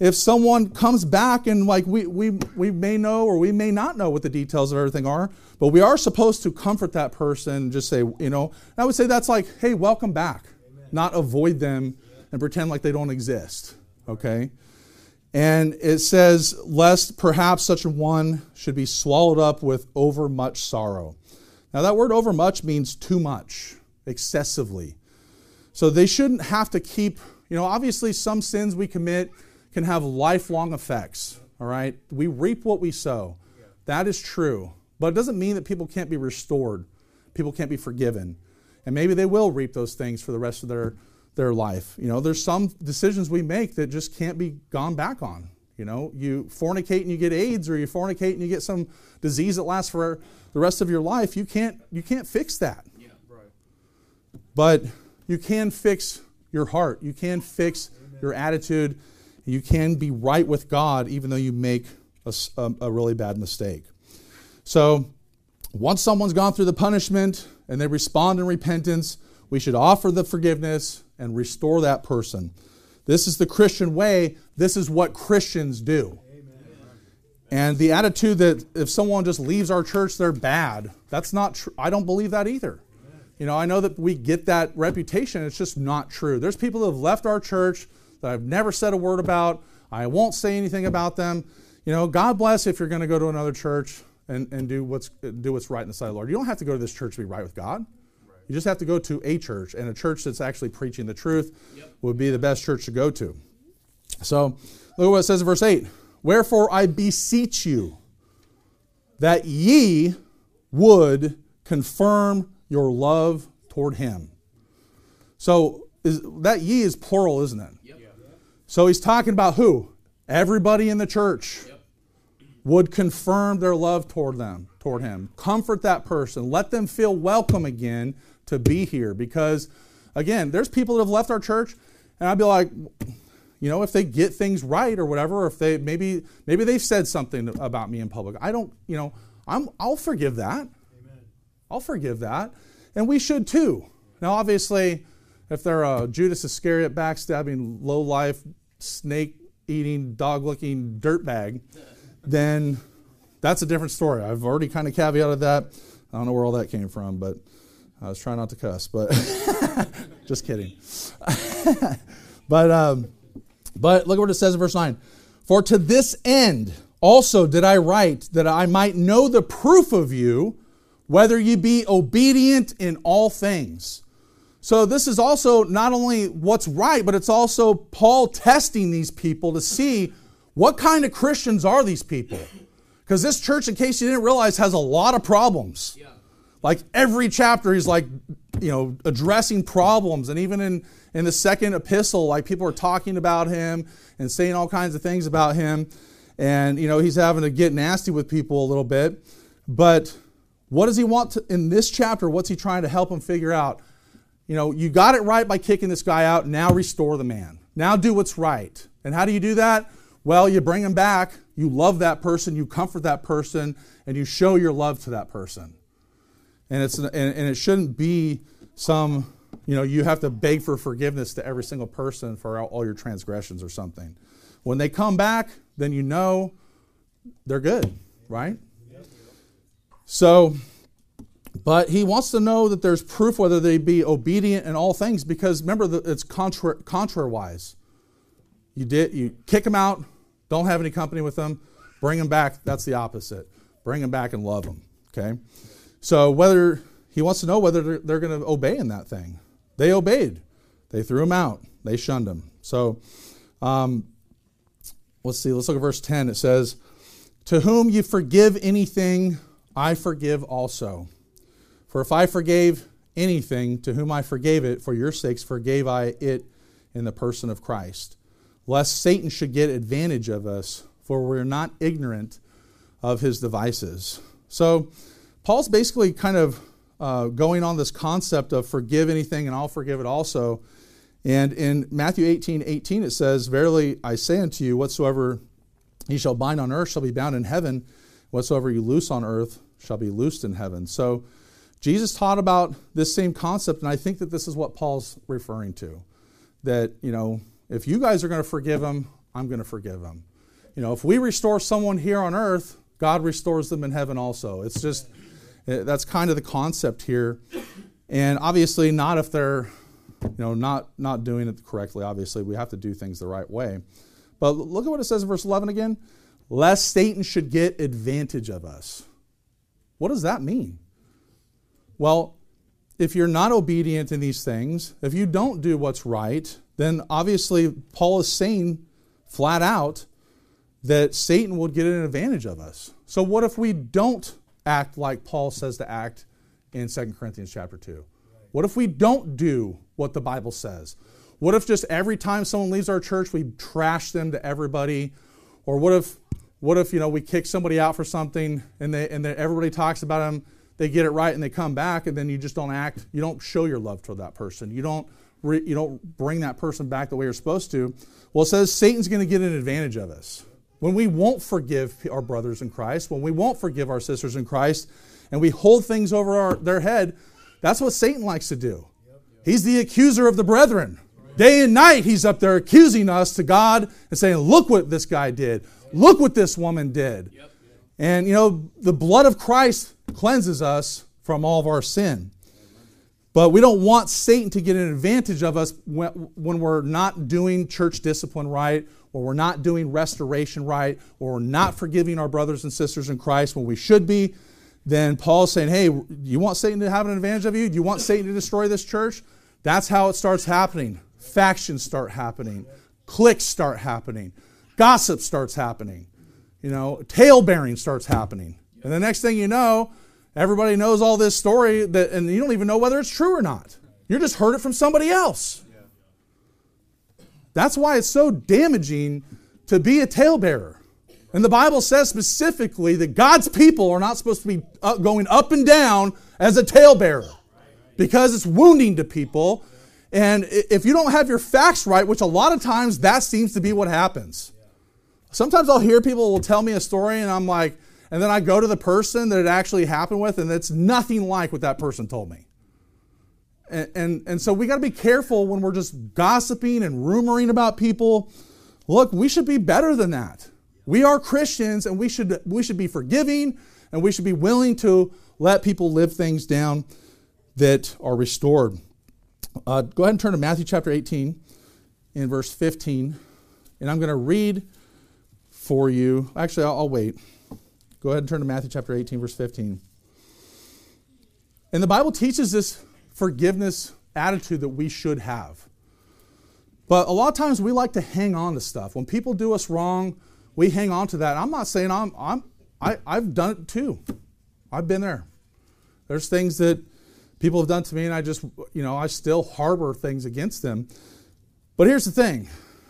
if someone comes back and like we may know or we may not know what the details of everything are, but we are supposed to comfort that person, just say, I would say that's like, hey, welcome back, not avoid them and pretend like they don't exist, okay? And it says, lest perhaps such a one should be swallowed up with overmuch sorrow. Now that word overmuch means too much, excessively. So they shouldn't have to keep, obviously some sins we commit can have lifelong effects, all right? We reap what we sow. That is true. But it doesn't mean that people can't be restored. People can't be forgiven. And maybe they will reap those things for the rest of their life. There's some decisions we make that just can't be gone back on. You fornicate and you get AIDS, or you fornicate and you get some disease that lasts for the rest of your life. You can't fix that. Yeah, right. But you can fix your heart. You can fix your attitude. You can be right with God even though you make a really bad mistake. So once someone's gone through the punishment and they respond in repentance, we should offer the forgiveness and restore that person. This is the Christian way. This is what Christians do. Amen. And the attitude that if someone just leaves our church, they're bad, that's not true. I don't believe that either. I know that we get that reputation. It's just not true. There's people that have left our church that I've never said a word about. I won't say anything about them. God bless if you're going to go to another church and do what's right in the sight of the Lord. You don't have to go to this church to be right with God. Right. You just have to go to a church, and a church that's actually preaching the truth would be the best church to go to. So look at what it says in verse 8. Wherefore I beseech you that ye would confirm your love toward him. So that ye is plural, isn't it? Yep. So he's talking about who? Everybody in the church would confirm their love toward him. Comfort that person. Let them feel welcome again to be here. Because, again, there's people that have left our church, and I'd be like, if they get things right or whatever, or if they maybe they've said something about me in public. I'll forgive that. Amen. I'll forgive that. And we should too. Now, obviously, if they're a Judas Iscariot, backstabbing, low-life, snake-eating, dog-looking dirtbag, then that's a different story. I've already kind of caveated that. I don't know where all that came from, but I was trying not to cuss. But just kidding. But look at what it says in verse 9. For to this end also did I write, that I might know the proof of you, whether ye be obedient in all things. So this is also not only what's right, but it's also Paul testing these people to see what kind of Christians are these people. Because this church, in case you didn't realize, has a lot of problems. Yeah. Like every chapter he's like, addressing problems. And even in the second epistle, like people are talking about him and saying all kinds of things about him. And, he's having to get nasty with people a little bit. But what does he want to, in this chapter, what's he trying to help them figure out? You got it right by kicking this guy out. Now restore the man. Now do what's right. And how do you do that? Well, you bring him back. You love that person. You comfort that person. And you show your love to that person. And it shouldn't be some, you have to beg for forgiveness to every single person for all your transgressions or something. When they come back, then they're good, right? So, but he wants to know that there's proof whether they be obedient in all things, because remember, it's contrary-wise. You kick them out, don't have any company with them, bring them back, that's the opposite. Bring them back and love them, okay? So he wants to know whether they're going to obey in that thing. They obeyed. They threw him out. They shunned him. So let's see. Let's look at verse 10. It says, to whom you forgive anything, I forgive also. For if I forgave anything, to whom I forgave it, for your sakes forgave I it in the person of Christ. Lest Satan should get advantage of us, for we're not ignorant of his devices. So Paul's basically kind of going on this concept of forgive anything and I'll forgive it also. And in Matthew 18:18 it says, verily I say unto you, whatsoever ye shall bind on earth shall be bound in heaven. Whatsoever you loose on earth shall be loosed in heaven. So Jesus taught about this same concept, and I think that this is what Paul's referring to. That, if you guys are going to forgive him, I'm going to forgive them. If we restore someone here on earth, God restores them in heaven also. It's just, that's kind of the concept here. And obviously not if they're, not doing it correctly. Obviously, we have to do things the right way. But look at what it says in verse 11 again. Lest Satan should get advantage of us. What does that mean? Well, if you're not obedient in these things, if you don't do what's right, then obviously Paul is saying flat out that Satan would get an advantage of us. So what if we don't act like Paul says to act in 2 Corinthians chapter 2? What if we don't do what the Bible says? What if just every time someone leaves our church, we trash them to everybody? Or what if we kick somebody out for something and everybody talks about them, they get it right and they come back, and then you just don't act, you don't show your love toward that person. You don't bring that person back the way you're supposed to. Well, it says Satan's going to get an advantage of us. When we won't forgive our brothers in Christ, when we won't forgive our sisters in Christ, and we hold things over their head, that's what Satan likes to do. He's the accuser of the brethren. Day and night, he's up there accusing us to God and saying, look what this guy did. Look what this woman did. And, the blood of Christ cleanses us from all of our sin. But we don't want Satan to get an advantage of us when we're not doing church discipline right, or we're not doing restoration right, or we're not forgiving our brothers and sisters in Christ when we should be. Then Paul's saying, hey, you want Satan to have an advantage of you? Do you want Satan to destroy this church? That's how it starts happening. Factions start happening. Cliques start happening. Gossip starts happening. Tale-bearing starts happening. And the next thing you know, everybody knows all this story, and you don't even know whether it's true or not. You just heard it from somebody else. That's why it's so damaging to be a talebearer. And the Bible says specifically that God's people are not supposed to be going up and down as a talebearer, because it's wounding to people. And if you don't have your facts right, which a lot of times that seems to be what happens. Sometimes I'll hear people will tell me a story and I'm like, and then I go to the person that it actually happened with, and it's nothing like what that person told me. And so we got to be careful when we're just gossiping and rumoring about people. Look, we should be better than that. We are Christians, and we should be forgiving, and we should be willing to let people live things down that are restored. Go ahead and turn to Matthew chapter 18 in verse 15. And I'm going to read for you. Actually, I'll wait. Go ahead and turn to Matthew chapter 18, verse 15. And the Bible teaches this forgiveness attitude that we should have. But a lot of times we like to hang on to stuff. When people do us wrong, we hang on to that. I'm not saying I've done it too. I've been there. There's things that people have done to me, and I still harbor things against them. But here's the thing.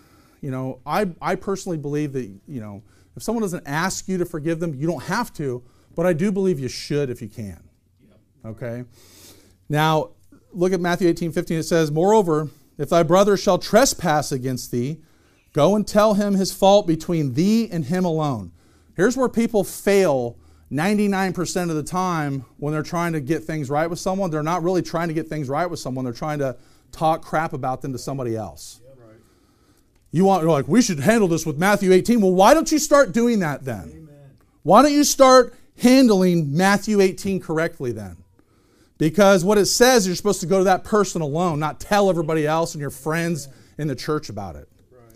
I personally believe that, if someone doesn't ask you to forgive them, you don't have to, but I do believe you should if you can. Okay? Now, look at Matthew 18:15. It says, moreover, if thy brother shall trespass against thee, go and tell him his fault between thee and him alone. Here's where people fail 99% of the time when they're trying to get things right with someone. They're not really trying to get things right with someone. They're trying to talk crap about them to somebody else. You're like, we should handle this with Matthew 18. Well, why don't you start doing that then? Amen. Why don't you start handling Matthew 18 correctly then? Because what it says, you're supposed to go to that person alone, not tell everybody else and your friends in the church about it.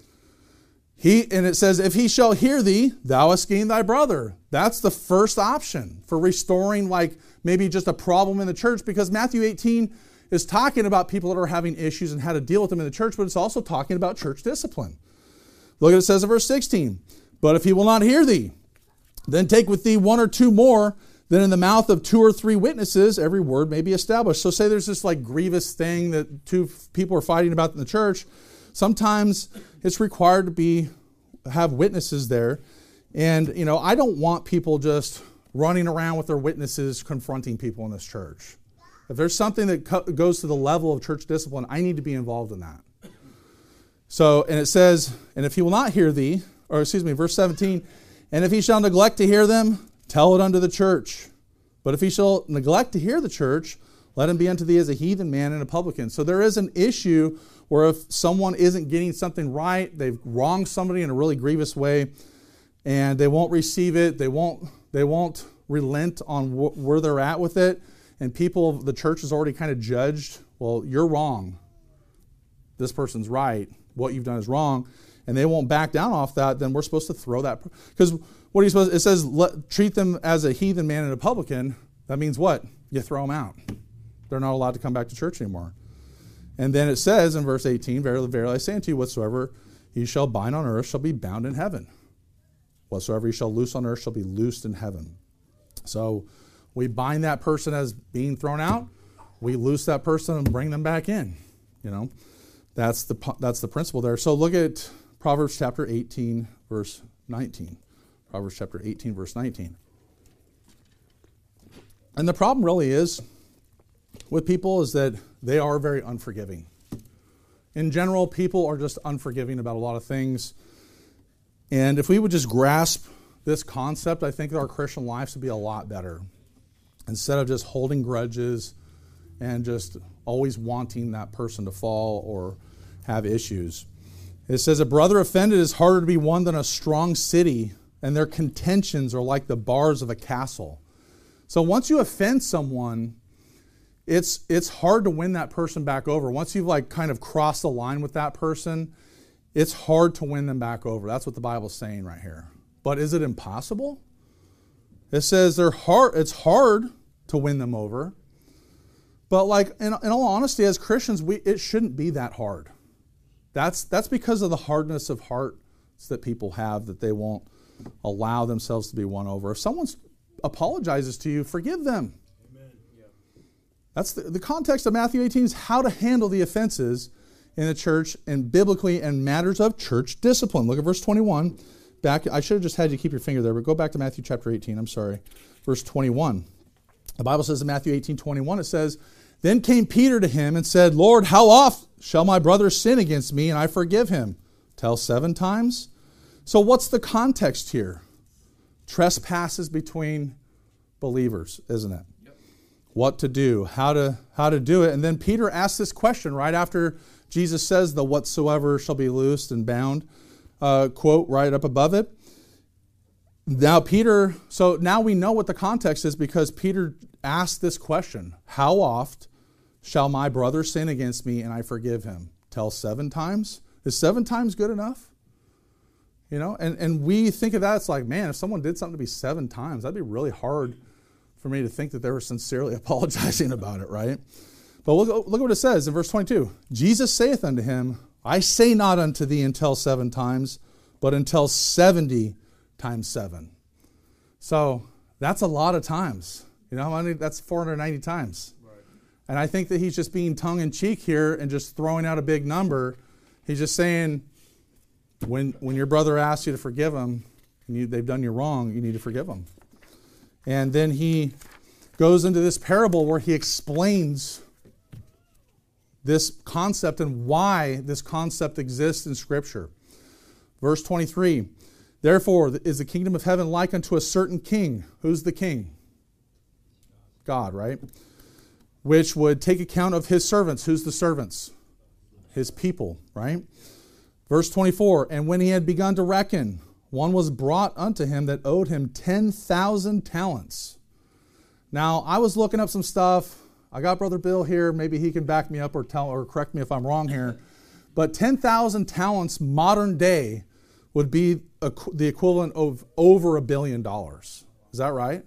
And it says, if he shall hear thee, thou hast gained thy brother. That's the first option for restoring maybe just a problem in the church, because Matthew 18 is talking about people that are having issues and how to deal with them in the church, but it's also talking about church discipline. Look at it says in verse 16, but if he will not hear thee, then take with thee one or two more, then in the mouth of 2 or 3 witnesses every word may be established. So say there's this grievous thing that 2 people are fighting about in the church. Sometimes it's required to have witnesses there. And, I don't want people just running around with their witnesses confronting people in this church. If there's something that goes to the level of church discipline, I need to be involved in that. So, and it says, and if he will not hear thee, verse 17, and if he shall neglect to hear them, tell it unto the church. But if he shall neglect to hear the church, Let him be unto thee as a heathen man and a publican. So there is an issue where if someone isn't getting something right, they've wronged somebody in a really grievous way, and they won't receive it, they won't relent on where they're at with it, and the church has already kind of judged, well, you're wrong. This person's right. What you've done is wrong. And they won't back down off that, then we're supposed to throw that. Because what are you supposed to, it says, treat them as a heathen man and a publican. That means what? You throw them out. They're not allowed to come back to church anymore. And then it says in verse 18, verily, verily, I say unto you, whatsoever ye shall bind on earth shall be bound in heaven. Whatsoever ye shall loose on earth shall be loosed in heaven. So we bind that person as being thrown out. We loose that person and bring them back in. That's the principle there. So look at Proverbs chapter 18, verse 19. Proverbs chapter 18, verse 19. And the problem really is with people is that they are very unforgiving. In general, people are just unforgiving about a lot of things. And if we would just grasp this concept, I think our Christian lives would be a lot better. Instead of just holding grudges and just always wanting that person to fall or have issues. It says, a brother offended is harder to be won than a strong city, and their contentions are like the bars of a castle. So once you offend someone, it's hard to win that person back over. Once you've kind of crossed the line with that person, it's hard to win them back over. That's what the Bible's saying right here. But is it impossible? It says it's hard to win them over. But in all honesty, as Christians, it shouldn't be that hard. That's because of the hardness of hearts that people have, that they won't allow themselves to be won over. If someone apologizes to you, forgive them. Amen. Yeah. That's the context of Matthew 18 is how to handle the offenses in the church and biblically in matters of church discipline. Look at verse 21. I should have just had you keep your finger there, but go back to Matthew chapter 18. I'm sorry. Verse 21. The Bible says in Matthew 18:21, it says, then came Peter to him and said, Lord, how oft shall my brother sin against me and I forgive him? Till 7 times? So what's the context here? Trespasses between believers, isn't it? Yep. What to do, how to do it. And then Peter asks this question right after Jesus says the whatsoever shall be loosed and bound, quote right up above it. Now we know what the context is because Peter asked this question, how oft shall my brother sin against me and I forgive him? Till 7 times? Is 7 times good enough? And we think of that, it's like, man, if someone did something to be 7 times, that'd be really hard for me to think that they were sincerely apologizing about it, right? But look what it says in verse 22. Jesus saith unto him, I say not unto thee until 7 times, but until 70 times 7. So that's a lot of times. That's 490 times. Right. And I think that he's just being tongue-in-cheek here and just throwing out a big number. He's just saying, when your brother asks you to forgive them, they've done you wrong, you need to forgive them. And then he goes into this parable where he explains this concept and why this concept exists in Scripture. Verse 23, therefore is the kingdom of heaven like unto a certain king. Who's the king? God, right? Which would take account of his servants. Who's the servants? His people, right? Verse 24, and when he had begun to reckon, one was brought unto him that owed him 10,000 talents. Now, I was looking up some stuff. I got Brother Bill here. Maybe he can back me up or correct me if I'm wrong here. But 10,000 talents modern day would be the equivalent of over $1 billion. Is that right?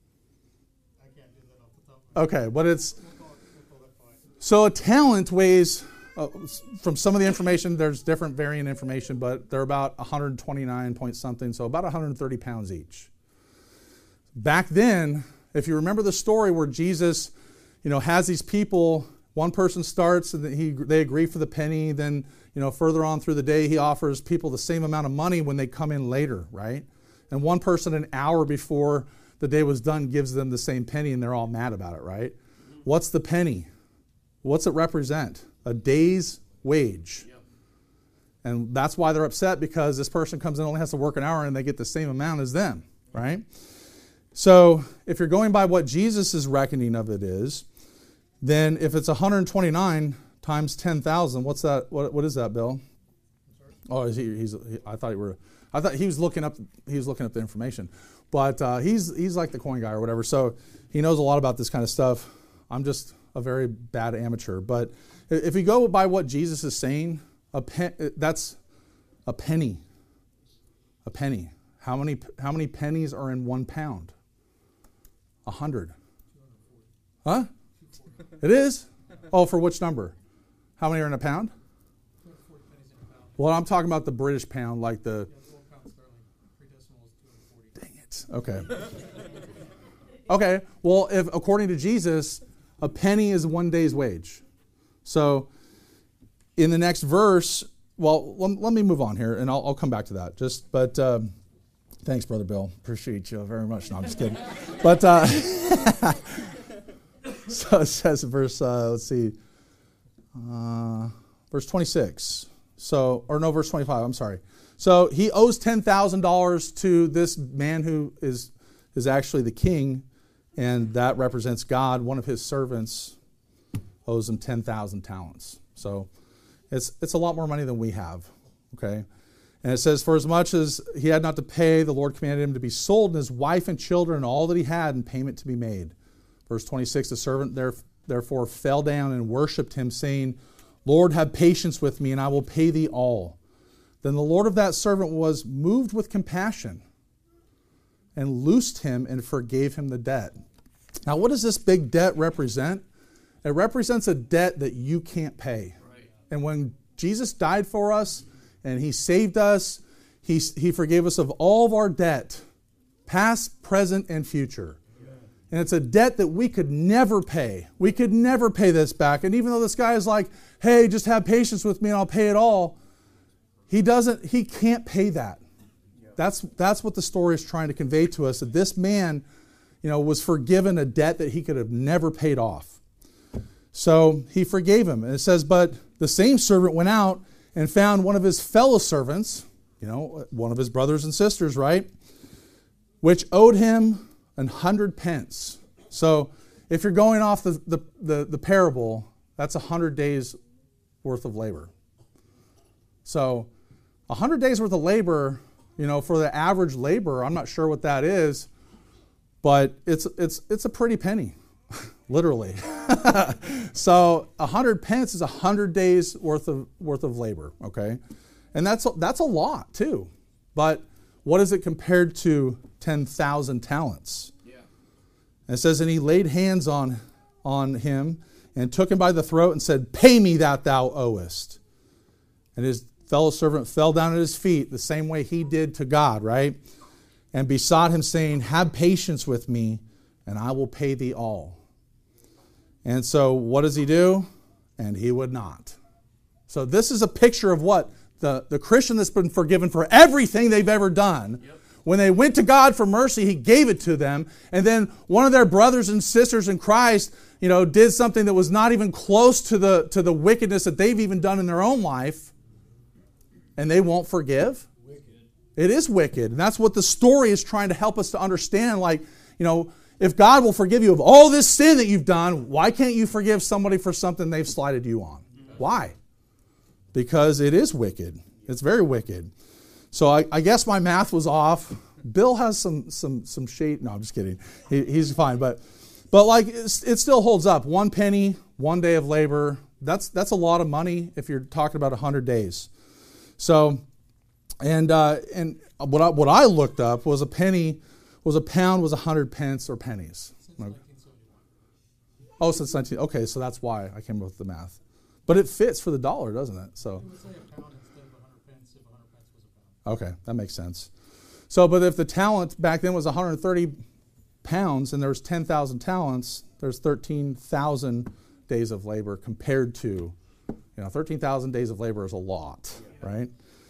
I can't do that off the top of my head. Okay, but it's... We'll call that fine. So a talent weighs... from some of the information, there's different varying information, but they're about 129 point something, so about 130 pounds each. Back then, if you remember the story where Jesus, has these people, one person starts and they agree for the penny, then, further on through the day, he offers people the same amount of money when they come in later, right? And one person an hour before the day was done gives them the same penny and they're all mad about it, right? What's the penny? What's it represent? A day's wage. Yep. And that's why they're upset, because this person comes in and only has to work an hour and they get the same amount as them, right? So if you're going by what Jesus' reckoning of it is, then if it's 129 times 10,000, what's that? What is that, Bill? Oh, I thought he was looking up the information, but he's like the coin guy or whatever, so he knows a lot about this kind of stuff. I'm just a very bad amateur, but if you go by what Jesus is saying, that's a penny. A penny. How many pennies are in 1 pound? 100. Huh? It is? Oh, for which number? How many are in a pound? Well, I'm talking about the British pound, like the... Dang it. Okay. Okay, well, if according to Jesus, a penny is 1 day's wage. So, in the next verse, well, let me move on here, and I'll come back to that. Thanks, Brother Bill. Appreciate you very much. No, I'm just kidding. But, so it says in verse, verse 26. Verse 25, I'm sorry. So he owes $10,000 to this man who is actually the king, and that represents God. One of his servants owes him 10,000 talents. So it's a lot more money than we have, okay? And it says, for as much as he had not to pay, the Lord commanded him to be sold, and his wife and children and all that he had, and payment to be made. Verse 26, the servant therefore fell down and worshipped him, saying, Lord, have patience with me, and I will pay thee all. Then the Lord of that servant was moved with compassion and loosed him and forgave him the debt. Now, what does this big debt represent? It represents a debt that you can't pay. Right. And when Jesus died for us and he saved us, he forgave us of all of our debt, past, present, and future. And it's a debt that we could never pay. We could never pay this back. And even though this guy is like, hey, just have patience with me and I'll pay it all, he can't pay that. That's what the story is trying to convey to us, that this man, was forgiven a debt that he could have never paid off. So he forgave him. And it says, but the same servant went out and found one of his fellow servants, one of his brothers and sisters, right? Which owed him 100 pence. So if you're going off the parable, that's 100 days worth of labor. So 100 days worth of labor, for the average laborer, I'm not sure what that is, but it's a pretty penny, literally. So 100 pence is 100 days worth of labor, okay? And that's a lot too. But what is it compared to 10,000 talents? Yeah. And it says, and he laid hands on him and took him by the throat and said, pay me that thou owest. And his fellow servant fell down at his feet the same way he did to God, right? And besought him, saying, have patience with me, and I will pay thee all. And so what does he do? And he would not. So this is a picture of what? The Christian that's been forgiven for everything they've ever done. Yep. When they went to God for mercy, he gave it to them. And then one of their brothers and sisters in Christ, did something that was not even close to the wickedness that they've even done in their own life. And they won't forgive. Wicked. It is wicked. And that's what the story is trying to help us to understand. Like, if God will forgive you of all this sin that you've done, why can't you forgive somebody for something they've slighted you on? Why? Because it is wicked. It's very wicked. So I guess my math was off. Bill has some shade. No, I'm just kidding. He's fine. But like it still holds up. 1 penny, 1 day of labor. That's a lot of money if you're talking about 100 days. So, and what I looked up was a pound was 100 pence or pennies. Since 1971. Oh, since 19. Okay, so that's why I came up with the math. But it fits for the dollar, doesn't it? So. It would say a pound instead of 100 pence if 100 pence was a pound. Okay, that makes sense. So, but if the talent back then was 130 pounds and there's 10,000 talents, there's 13,000 days of labor compared to, 13,000 days of labor is a lot, right?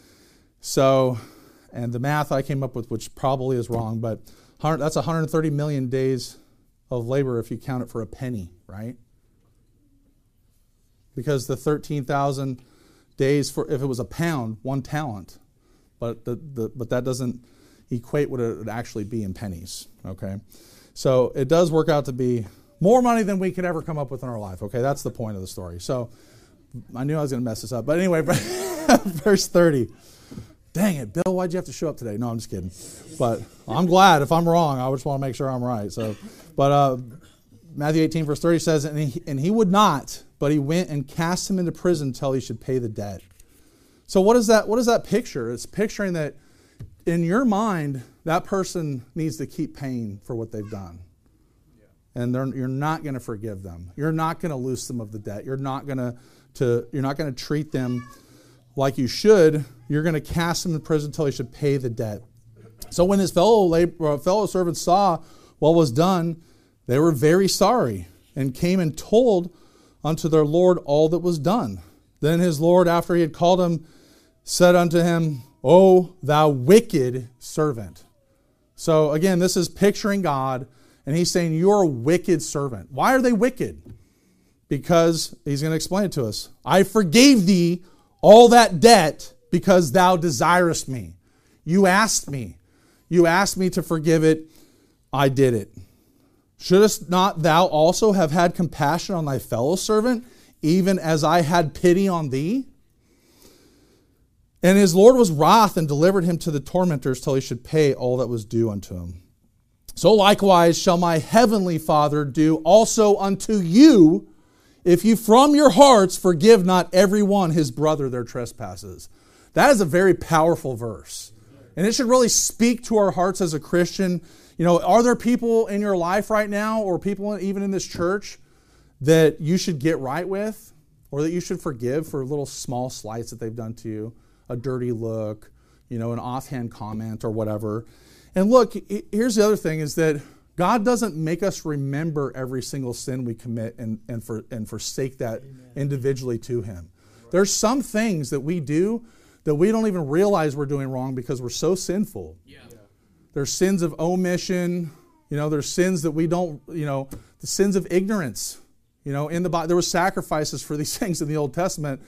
So, and the math I came up with, which probably is wrong, but that's 130 million days of labor if you count it for a penny, right? Because the 13,000 days if it was a pound, 1 talent, but that doesn't equate what it would actually be in pennies. Okay, so it does work out to be More money than we could ever come up with in our life. Okay, that's the point of the story. So I knew I was going to mess this up. But anyway, verse 30. Dang it, Bill, why'd you have to show up today? No, I'm just kidding. But I'm glad. If I'm wrong, I just want to make sure I'm right. But Matthew 18, verse 30 says, and he would not, but he went and cast him into prison until he should pay the debt. So what is that picture? It's picturing that in your mind, that person needs to keep paying for what they've done. And you're not going to forgive them. You're not going to loose them of the debt. You're not going to treat them like you should. You're going to cast him in prison until he should pay the debt. So when his fellow servants saw what was done, they were very sorry and came and told unto their Lord all that was done. Then his Lord, after he had called him, said unto him, O thou wicked servant. So again, this is picturing God, and he's saying, you're a wicked servant. Why are they wicked? Because, he's going to explain it to us, I forgave thee all that debt because thou desirest me. You asked me. You asked me to forgive it. I did it. Shouldest not thou also have had compassion on thy fellow servant, even as I had pity on thee? And his Lord was wroth and delivered him to the tormentors till he should pay all that was due unto him. So likewise shall my heavenly Father do also unto you, if you from your hearts forgive not every one his brother their trespasses. That is a very powerful verse. And it should really speak to our hearts as a Christian. You know, are there people in your life right now, or people even in this church, that you should get right with, or that you should forgive for little small slights that they've done to you? A dirty look, an offhand comment or whatever. And look, here's the other thing, is that God doesn't make us remember every single sin we commit and forsake that individually to Him. There's some things that we do that we don't even realize we're doing wrong because we're so sinful. Yeah. There's sins of omission. There's sins that we don't, the sins of ignorance. In the Bible, there were sacrifices for these things in the Old Testament.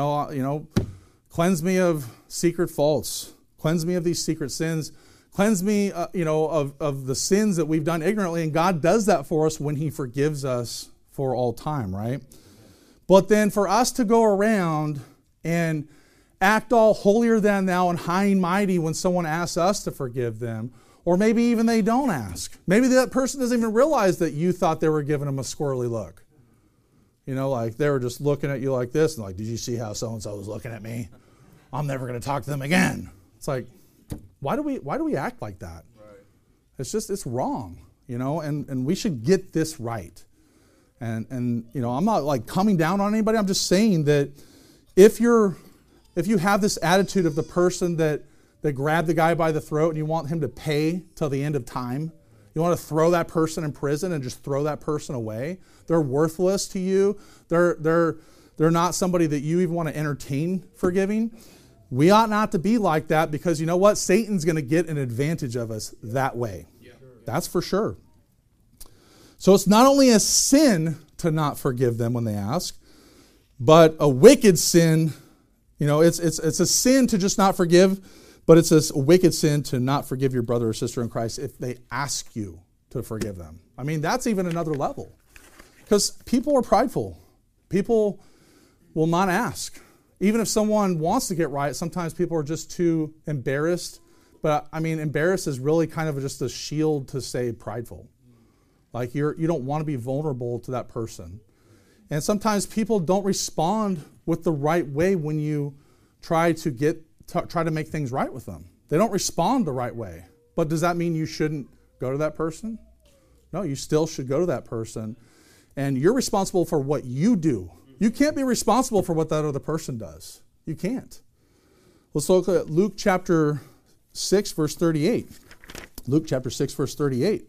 Cleanse me of secret faults. Cleanse me of these secret sins. Cleanse me, of the sins that we've done ignorantly. And God does that for us when He forgives us for all time, right? But then for us to go around and act all holier than thou and high and mighty when someone asks us to forgive them, or maybe even they don't ask. Maybe that person doesn't even realize that you thought they were giving them a squirrely look. Like they were just looking at you like this, and like, did you see how so-and-so was looking at me? I'm never going to talk to them again. It's like, why do we act like that? Right. It's wrong, and we should get this right. And I'm not like coming down on anybody. I'm just saying that if you have this attitude of the person that grabbed the guy by the throat and you want him to pay till the end of time, you want to throw that person in prison and just throw that person away. They're worthless to you. They're not somebody that you even want to entertain forgiving. We ought not to be like that, because you know what? Satan's going to get an advantage of us that way. Yeah. That's for sure. So it's not only a sin to not forgive them when they ask, but a wicked sin. It's a sin to just not forgive, but it's a wicked sin to not forgive your brother or sister in Christ if they ask you to forgive them. I mean, that's even another level, because people are prideful. People will not ask. Even if someone wants to get right, sometimes people are just too embarrassed. But I mean, embarrassed is really kind of just a shield to say prideful. Like you don't want to be vulnerable to that person. And sometimes people don't respond with the right way when you try to make things right with them. They don't respond the right way. But does that mean you shouldn't go to that person? No, you still should go to that person. And you're responsible for what you do. You can't be responsible for what that other person does. You can't. Let's look at Luke chapter 6, verse 38. Luke chapter 6, verse 38.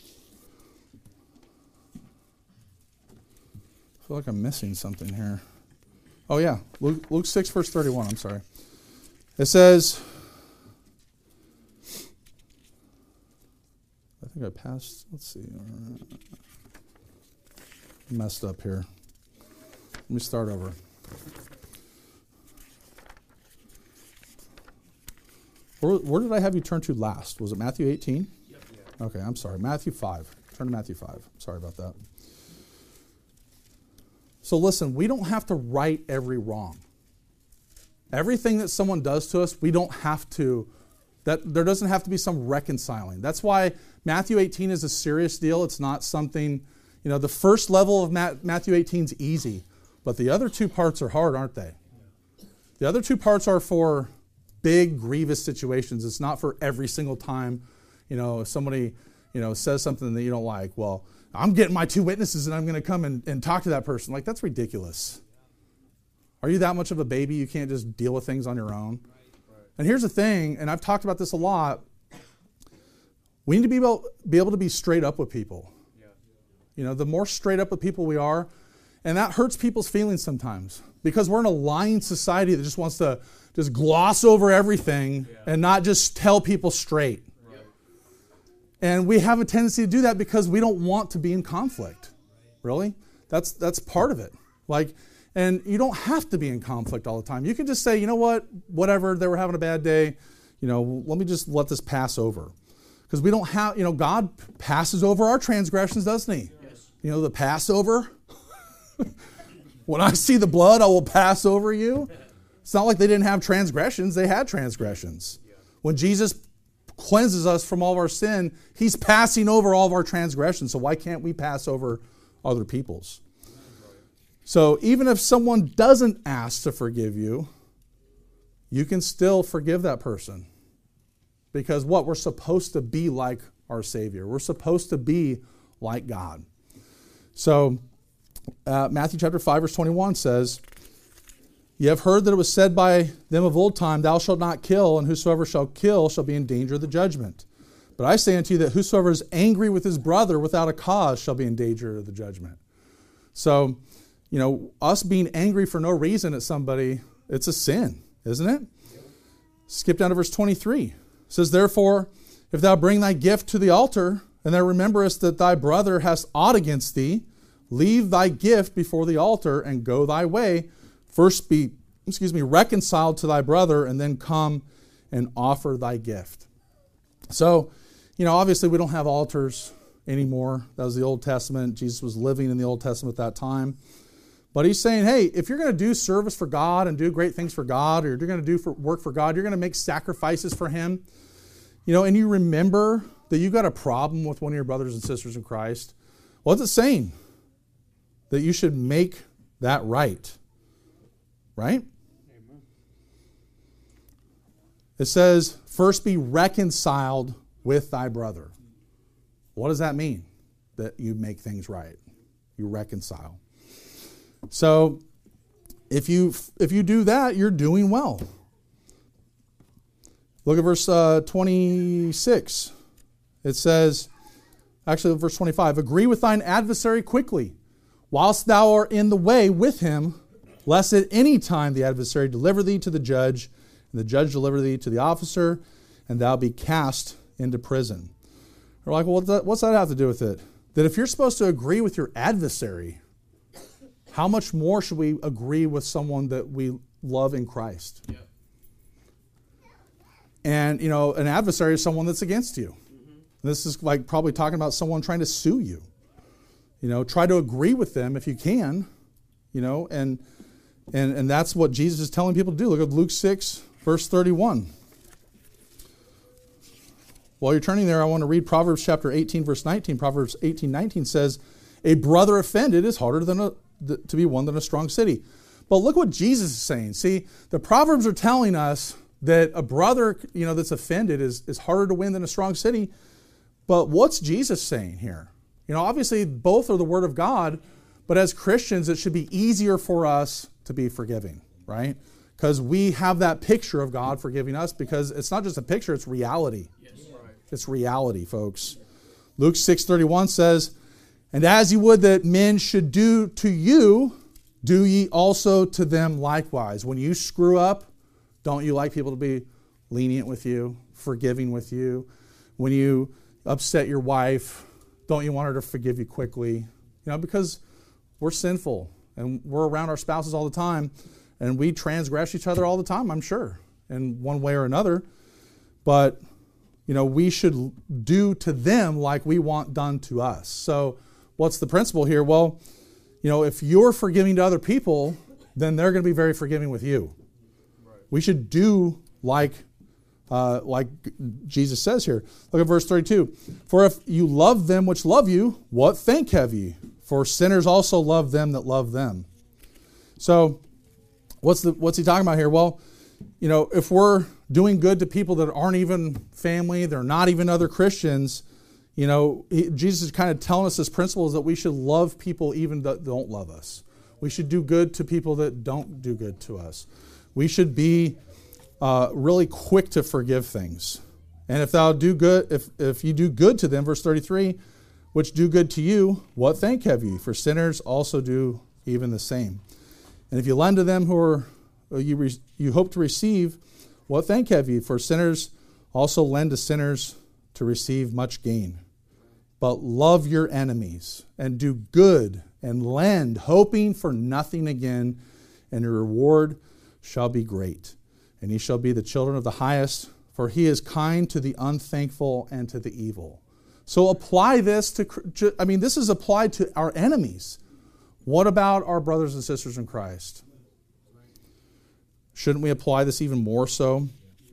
I feel like I'm missing something here. Oh yeah, Luke 6, verse 31, I'm sorry. It says, I think I passed, let's see. Messed up here. Let me start over. Where did I have you turn to last? Was it Matthew 18? Yep. Okay, I'm sorry. Matthew 5. Turn to Matthew 5. Sorry about that. So listen, we don't have to right every wrong. Everything that someone does to us, we don't have to, there doesn't have to be some reconciling. That's why Matthew 18 is a serious deal. It's not something, the first level of Matthew 18 is easy, but the other two parts are hard, aren't they? The other two parts are for big, grievous situations. It's not for every single time, if somebody, says something that you don't like. Well, I'm getting my 2 witnesses and I'm going to come and talk to that person. Like, that's ridiculous. Are you that much of a baby you can't just deal with things on your own? And here's the thing, and I've talked about this a lot. We need to be able to be straight up with people. The more straight up with people we are, and that hurts people's feelings sometimes because we're in a lying society that just wants to just gloss over everything and not just tell people straight. And we have a tendency to do that because we don't want to be in conflict. Really? That's part of it. And you don't have to be in conflict all the time. You can just say, you know what, whatever, they were having a bad day, let me just let this pass over. Because we don't have, God passes over our transgressions, doesn't He? Yes. The Passover. When I see the blood, I will pass over you. It's not like they didn't have transgressions. They had transgressions. When Jesus cleanses us from all of our sin, He's passing over all of our transgressions. So why can't we pass over other people's? So even if someone doesn't ask to forgive you, you can still forgive that person. Because we're supposed to be like our Savior. We're supposed to be like God. So Matthew chapter 5, verse 21 says, "You have heard that it was said by them of old time, Thou shalt not kill, and whosoever shall kill shall be in danger of the judgment. But I say unto you that whosoever is angry with his brother without a cause shall be in danger of the judgment." So, us being angry for no reason at somebody, it's a sin, isn't it? Skip down to verse 23. It says, "Therefore, if thou bring thy gift to the altar, and thou rememberest that thy brother has aught against thee, leave thy gift before the altar and go thy way. First be, reconciled to thy brother, and then come and offer thy gift." So, obviously we don't have altars anymore. That was the Old Testament. Jesus was living in the Old Testament at that time. But He's saying, hey, if you're going to do service for God and do great things for God, or you're going to do work for God, you're going to make sacrifices for Him, and you remember that you've got a problem with one of your brothers and sisters in Christ, what's it saying? That you should make that right. Right? Amen. It says, first be reconciled with thy brother. What does that mean? That you make things right. You reconcile. So, if you do that, you're doing well. Look at verse 26. It says, actually verse 25, "Agree with thine adversary quickly, whilst thou art in the way with him, lest at any time the adversary deliver thee to the judge, and the judge deliver thee to the officer, and thou be cast into prison." We're like, well, what's that have to do with it? That if you're supposed to agree with your adversary, how much more should we agree with someone that we love in Christ? Yeah. And, an adversary is someone that's against you. Mm-hmm. This is like probably talking about someone trying to sue you. Try to agree with them if you can, and that's what Jesus is telling people to do. Look at Luke 6, verse 31. While you're turning there, I want to read Proverbs chapter 18, verse 19. Proverbs 18:19 says, "A brother offended is harder to be won than a strong city." But look what Jesus is saying. See, the Proverbs are telling us that a brother, that's offended is harder to win than a strong city. But what's Jesus saying here? Obviously both are the Word of God, but as Christians, it should be easier for us to be forgiving, right? Because we have that picture of God forgiving us, because it's not just a picture, it's reality. Yes. It's reality, folks. Luke 6:31 says, "And as ye would that men should do to you, do ye also to them likewise." When you screw up, don't you like people to be lenient with you, forgiving with you? When you upset your wife, don't you want her to forgive you quickly? Because we're sinful and we're around our spouses all the time, and we transgress each other all the time, I'm sure, in one way or another. But we should do to them like we want done to us. So what's the principle here? Well, if you're forgiving to other people, then they're going to be very forgiving with you. Right. We should do like Jesus says here. Look at verse 32. For if you love them which love you, what thank have ye? For sinners also love them that love them. So what's he talking about here? Well, if we're doing good to people that aren't even family, they're not even other Christians, Jesus is kind of telling us this principle is that we should love people even that don't love us. We should do good to people that don't do good to us. We should be really quick to forgive things. And if thou do good, if you do good to them, verse 33, which do good to you, what thank have ye? For sinners also do even the same. And if you lend to them who are you hope to receive, what thank have ye? For sinners also lend to sinners to receive much gain. But love your enemies and do good and lend, hoping for nothing again, and your reward shall be great. And ye shall be the children of the highest, for he is kind to the unthankful and to the evil. So apply this this is applied to our enemies. What about our brothers and sisters in Christ? Shouldn't we apply this even more so?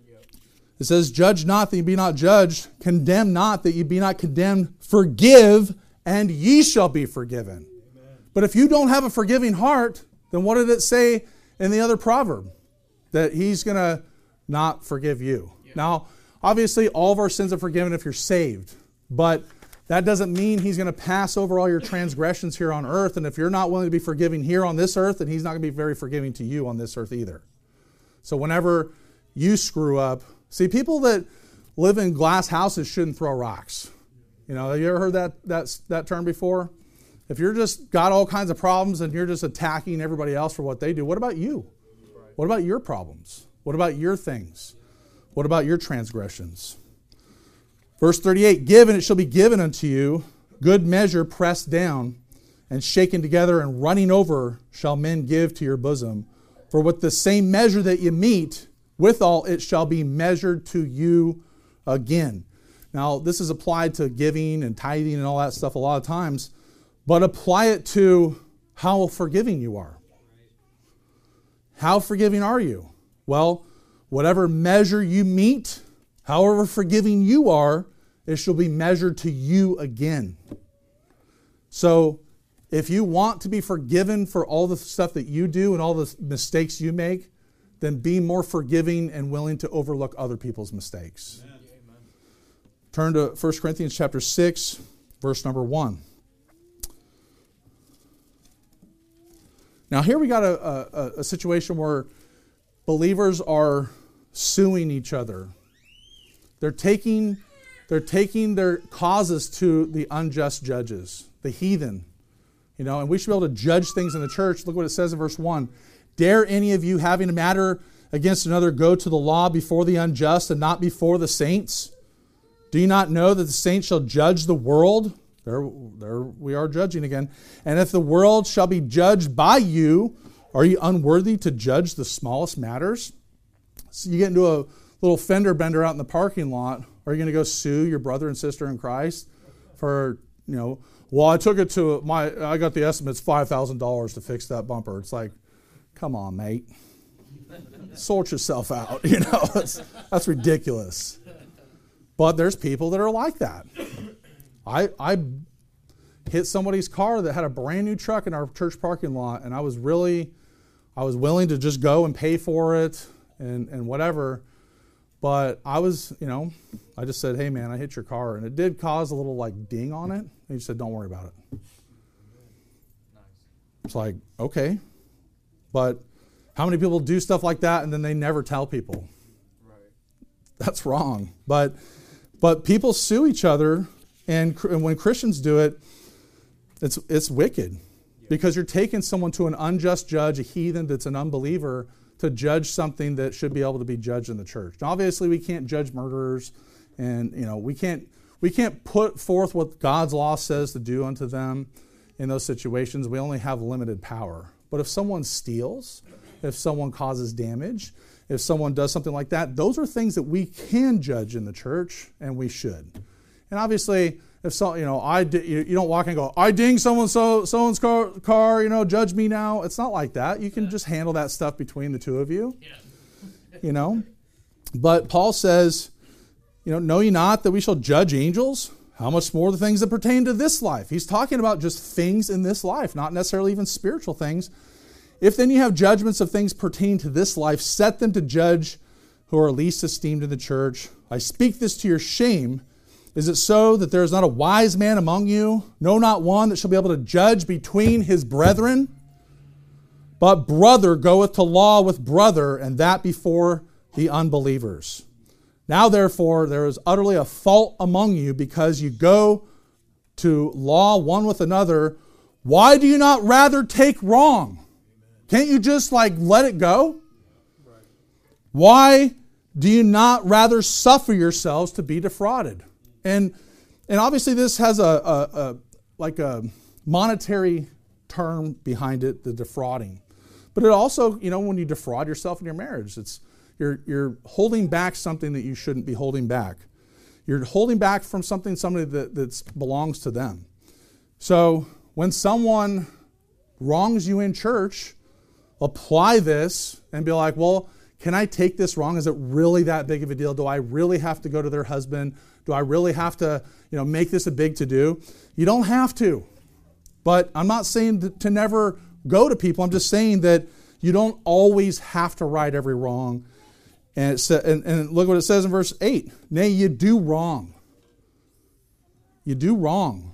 It says, judge not that ye be not judged, condemn not that ye be not condemned, forgive and ye shall be forgiven. Amen. But if you don't have a forgiving heart, then what did it say in the other proverb? That he's going to not forgive you. Yeah. Now, obviously, all of our sins are forgiven if you're saved. But that doesn't mean he's going to pass over all your transgressions here on earth. And if you're not willing to be forgiving here on this earth, then he's not going to be very forgiving to you on this earth either. So whenever you screw up, see, people that live in glass houses shouldn't throw rocks. Have you ever heard that term before? If you're just got all kinds of problems and you're just attacking everybody else for what they do, what about you? What about your problems? What about your things? What about your transgressions? Verse 38, give and it shall be given unto you, good measure pressed down and shaken together and running over shall men give to your bosom. For with the same measure that you meet, withal it shall be measured to you again. Now, this is applied to giving and tithing and all that stuff a lot of times, but apply it to how forgiving you are. How forgiving are you? Well, whatever measure you meet, however forgiving you are, it shall be measured to you again. So, if you want to be forgiven for all the stuff that you do and all the mistakes you make, then be more forgiving and willing to overlook other people's mistakes. Amen. Turn to 1 Corinthians chapter 6, verse number 1. Now here we got a situation where believers are suing each other. They're taking their causes to the unjust judges, the heathen. And we should be able to judge things in the church. Look what it says in verse 1. Dare any of you, having a matter against another, go to the law before the unjust and not before the saints? Do you not know that the saints shall judge the world? There we are judging again. And if the world shall be judged by you, are you unworthy to judge the smallest matters? So you get into a little fender bender out in the parking lot. Are you going to go sue your brother and sister in Christ for, well, I took it to I got the estimates $5,000 to fix that bumper. It's like, come on, mate. Sort yourself out. That's ridiculous. But there's people that are like that. I hit somebody's car that had a brand new truck in our church parking lot, and I was willing to just go and pay for it and whatever. But I just said, hey man, I hit your car, and it did cause a little ding on it. And he said, don't worry about it. It's like, okay. But how many people do stuff like that and then they never tell people? Right. That's wrong. But people sue each other, and when Christians do it, it's wicked. Because you're taking someone to an unjust judge, a heathen that's an unbeliever, to judge something that should be able to be judged in the church. Now, obviously, we can't judge murderers, and we can't put forth what God's law says to do unto them in those situations. We only have limited power. But if someone steals, if someone causes damage, if someone does something like that, those are things that we can judge in the church, and we should. And obviously, if so, you don't walk and go, I ding someone's car, judge me now. It's not like that. You can just handle that stuff between the two of you. But Paul says, know ye not that we shall judge angels? How much more the things that pertain to this life? He's talking about just things in this life, not necessarily even spiritual things. If then you have judgments of things pertaining to this life, set them to judge who are least esteemed in the church. I speak this to your shame. Is it so that there is not a wise man among you? No, not one that shall be able to judge between his brethren? But brother goeth to law with brother, and that before the unbelievers. Now therefore there is utterly a fault among you, because you go to law one with another. Why do you not rather take wrong? Can't you just let it go? Why do you not rather suffer yourselves to be defrauded? And obviously this has a monetary term behind it, the defrauding. But it also, when you defraud yourself in your marriage, you're holding back something that you shouldn't be holding back. You're holding back from somebody that belongs to them. So when someone wrongs you in church, apply this and be like, well, can I take this wrong? Is it really that big of a deal? Do I really have to go to their husband? Do I really have to, make this a big to-do? You don't have to. But I'm not saying to never go to people. I'm just saying that you don't always have to right every wrong. And look what it says in verse 8. Nay, you do wrong. You do wrong.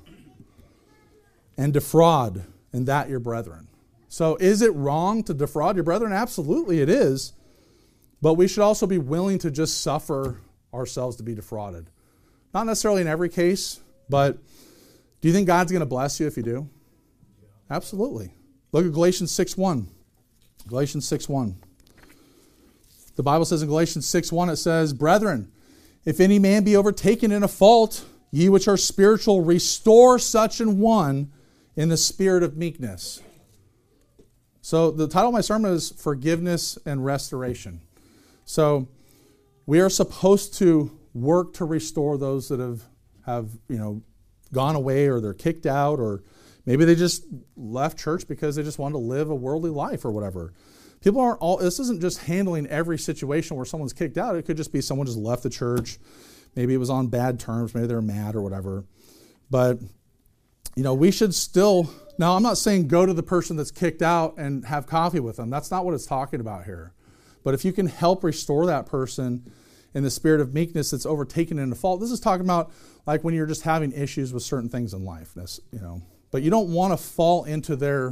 And defraud, and that your brethren. So is it wrong to defraud your brethren? Absolutely it is. But we should also be willing to just suffer ourselves to be defrauded. Not necessarily in every case, but do you think God's going to bless you if you do? Absolutely. Look at Galatians 6:1. Galatians 6:1. The Bible says in Galatians 6:1, it says, Brethren, if any man be overtaken in a fault, ye which are spiritual, restore such an one in the spirit of meekness. So the title of my sermon is Forgiveness and Restoration. So we are supposed to work to restore those that have gone away, or they're kicked out, or maybe they just left church because they just wanted to live a worldly life or whatever. People aren't all, this isn't just handling every situation where someone's kicked out. It could just be someone just left the church. Maybe it was on bad terms. Maybe they're mad or whatever. But, we should still, now I'm not saying go to the person that's kicked out and have coffee with them. That's not what it's talking about here. But if you can help restore that person in the spirit of meekness that's overtaken in a fault, this is talking about like when you're just having issues with certain things in life, But you don't want to fall into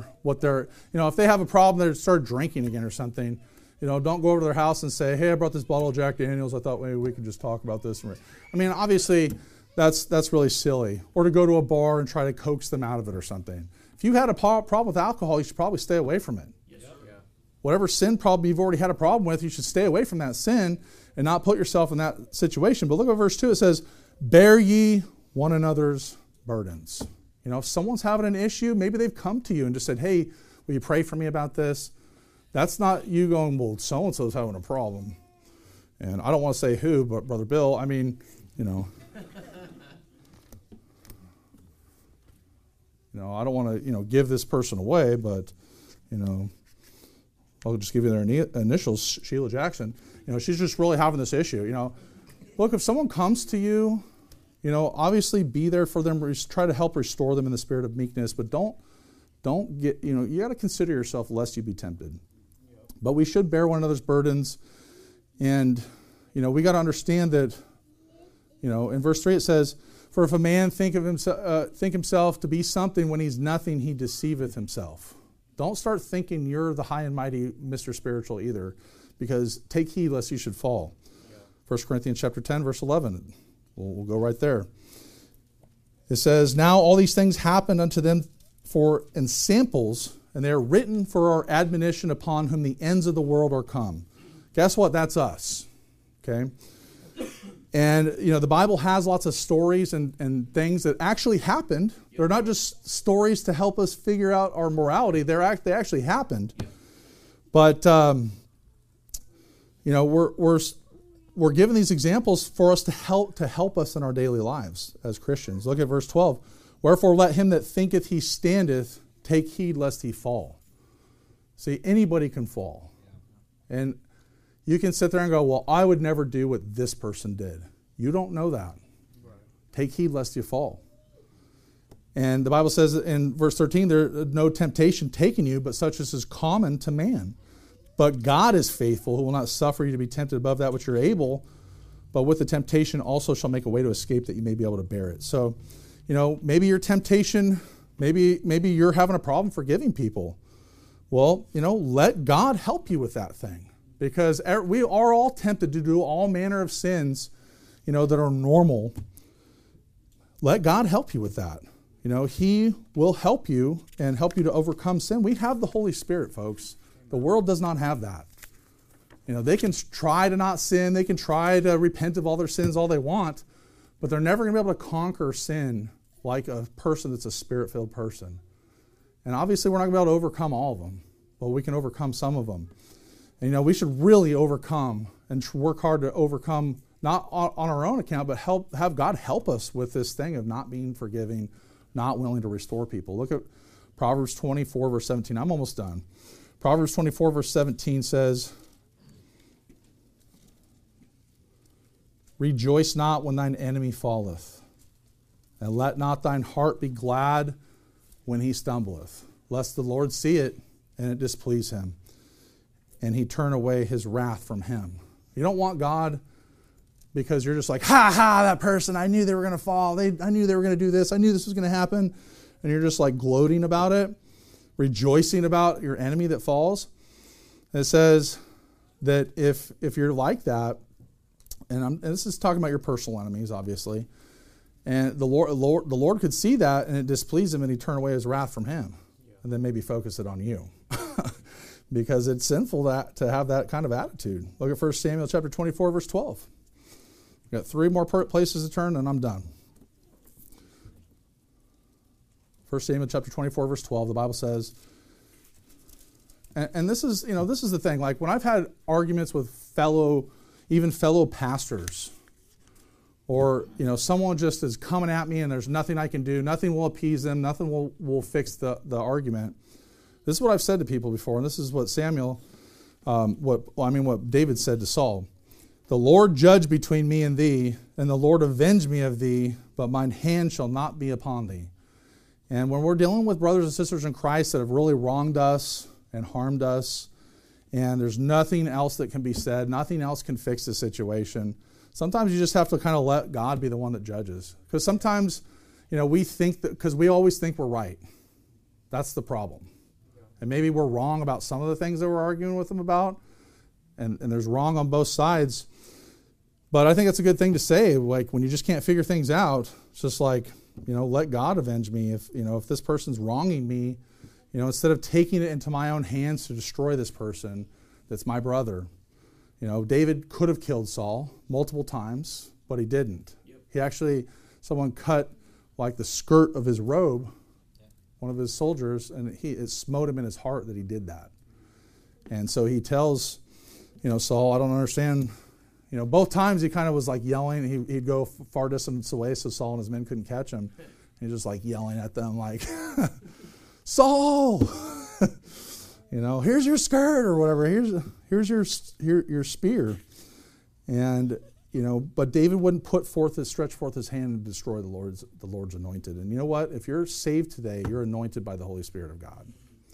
if they have a problem, they start drinking again or something, don't go over to their house and say, hey, I brought this bottle of Jack Daniels. I thought maybe we could just talk about this. I mean, obviously, that's really silly. Or to go to a bar and try to coax them out of it or something. If you had a problem with alcohol, you should probably stay away from it. Yes, sir. Yeah. Whatever sin problem you've already had a problem with, you should stay away from that sin and not put yourself in that situation. But look at verse 2. It says, bear ye one another's burdens. If someone's having an issue, maybe they've come to you and just said, hey, will you pray for me about this? That's not you going, well, so-and-so's having a problem. And I don't want to say who, but Brother Bill, I mean, I don't want to, give this person away, but, I'll just give you their initials, Sheila Jackson. She's just really having this issue. Look, if someone comes to you, obviously be there for them, try to help restore them in the spirit of meekness, but don't get, you got to consider yourself lest you be tempted. But we should bear one another's burdens. And, we got to understand that, in verse 3 it says, for if a man think himself to be something when he's nothing, he deceiveth himself. Don't start thinking you're the high and mighty Mr. Spiritual either, because take heed lest you should fall. 1 Corinthians chapter 10, verse 11. We'll go right there. It says, now all these things happened unto them for ensamples, and they are written for our admonition, upon whom the ends of the world are come. Guess what? That's us. Okay? And, the Bible has lots of stories and things that actually happened. They're not just stories to help us figure out our morality. They actually happened. But, we're given these examples for us to help us in our daily lives as Christians. Look at verse 12. Wherefore let him that thinketh he standeth take heed lest he fall. See, anybody can fall. And you can sit there and go, well, I would never do what this person did. You don't know that. Right. Take heed lest you fall. And the Bible says in verse 13, there is no temptation taken you, but such as is common to man. But God is faithful, who will not suffer you to be tempted above that which you're able, but with the temptation also shall make a way to escape that you may be able to bear it. So, maybe your temptation, maybe you're having a problem forgiving people. Well, let God help you with that thing. Because we are all tempted to do all manner of sins, that are normal. Let God help you with that. He will help you and help you to overcome sin. We have the Holy Spirit, folks. The world does not have that. They can try to not sin. They can try to repent of all their sins all they want, but they're never going to be able to conquer sin like a person that's a Spirit-filled person. And obviously, we're not going to be able to overcome all of them, but we can overcome some of them. And, we should really overcome and work hard to overcome, not on our own account, but have God help us with this thing of not being forgiving, not willing to restore people. Look at Proverbs 24, verse 17. I'm almost done. Proverbs 24, verse 17 says, rejoice not when thine enemy falleth, and let not thine heart be glad when he stumbleth, lest the Lord see it and it displease him, and he turn away his wrath from him. You don't want God because you're just like, that person, I knew they were going to fall. I knew they were going to do this. I knew this was going to happen. And you're just like gloating about it, rejoicing about your enemy that falls. And it says that if you're like that, and this is talking about your personal enemies, obviously, and the Lord could see that and it displeased him and he'd turn away his wrath from him and then maybe focus it on you. Because it's sinful to have that kind of attitude. Look at 1 Samuel chapter 24, verse 12. We've got 3 more places to turn and I'm done. 1 Samuel chapter 24, verse 12, the Bible says, and this is the thing, like when I've had arguments with fellow pastors, or someone just is coming at me and there's nothing I can do, nothing will appease them, nothing will fix the argument. This is what I've said to people before, and this is what what David said to Saul. The Lord judge between me and thee, and the Lord avenge me of thee, but mine hand shall not be upon thee. And when we're dealing with brothers and sisters in Christ that have really wronged us and harmed us, and there's nothing else that can be said, nothing else can fix the situation, sometimes you just have to kind of let God be the one that judges. Because sometimes, we think that, because we always think we're right. That's the problem. And maybe we're wrong about some of the things that we're arguing with them about, and there's wrong on both sides. But I think it's a good thing to say, like when you just can't figure things out, it's just like, let God avenge me. If this person's wronging me, instead of taking it into my own hands to destroy this person that's my brother. David could have killed Saul multiple times, but he didn't. Yep. Someone cut like the skirt of his robe, one of his soldiers, and it smote him in his heart that he did that. And so he tells, Saul, I don't understand. Both times he kind of was like yelling. He'd go far distance away so Saul and his men couldn't catch him. He's just like yelling at them like, Saul, here's your skirt or whatever. Here's your spear. And, but David wouldn't stretch forth his hand and destroy the Lord's anointed. And you know what? If you're saved today, you're anointed by the Holy Spirit of God.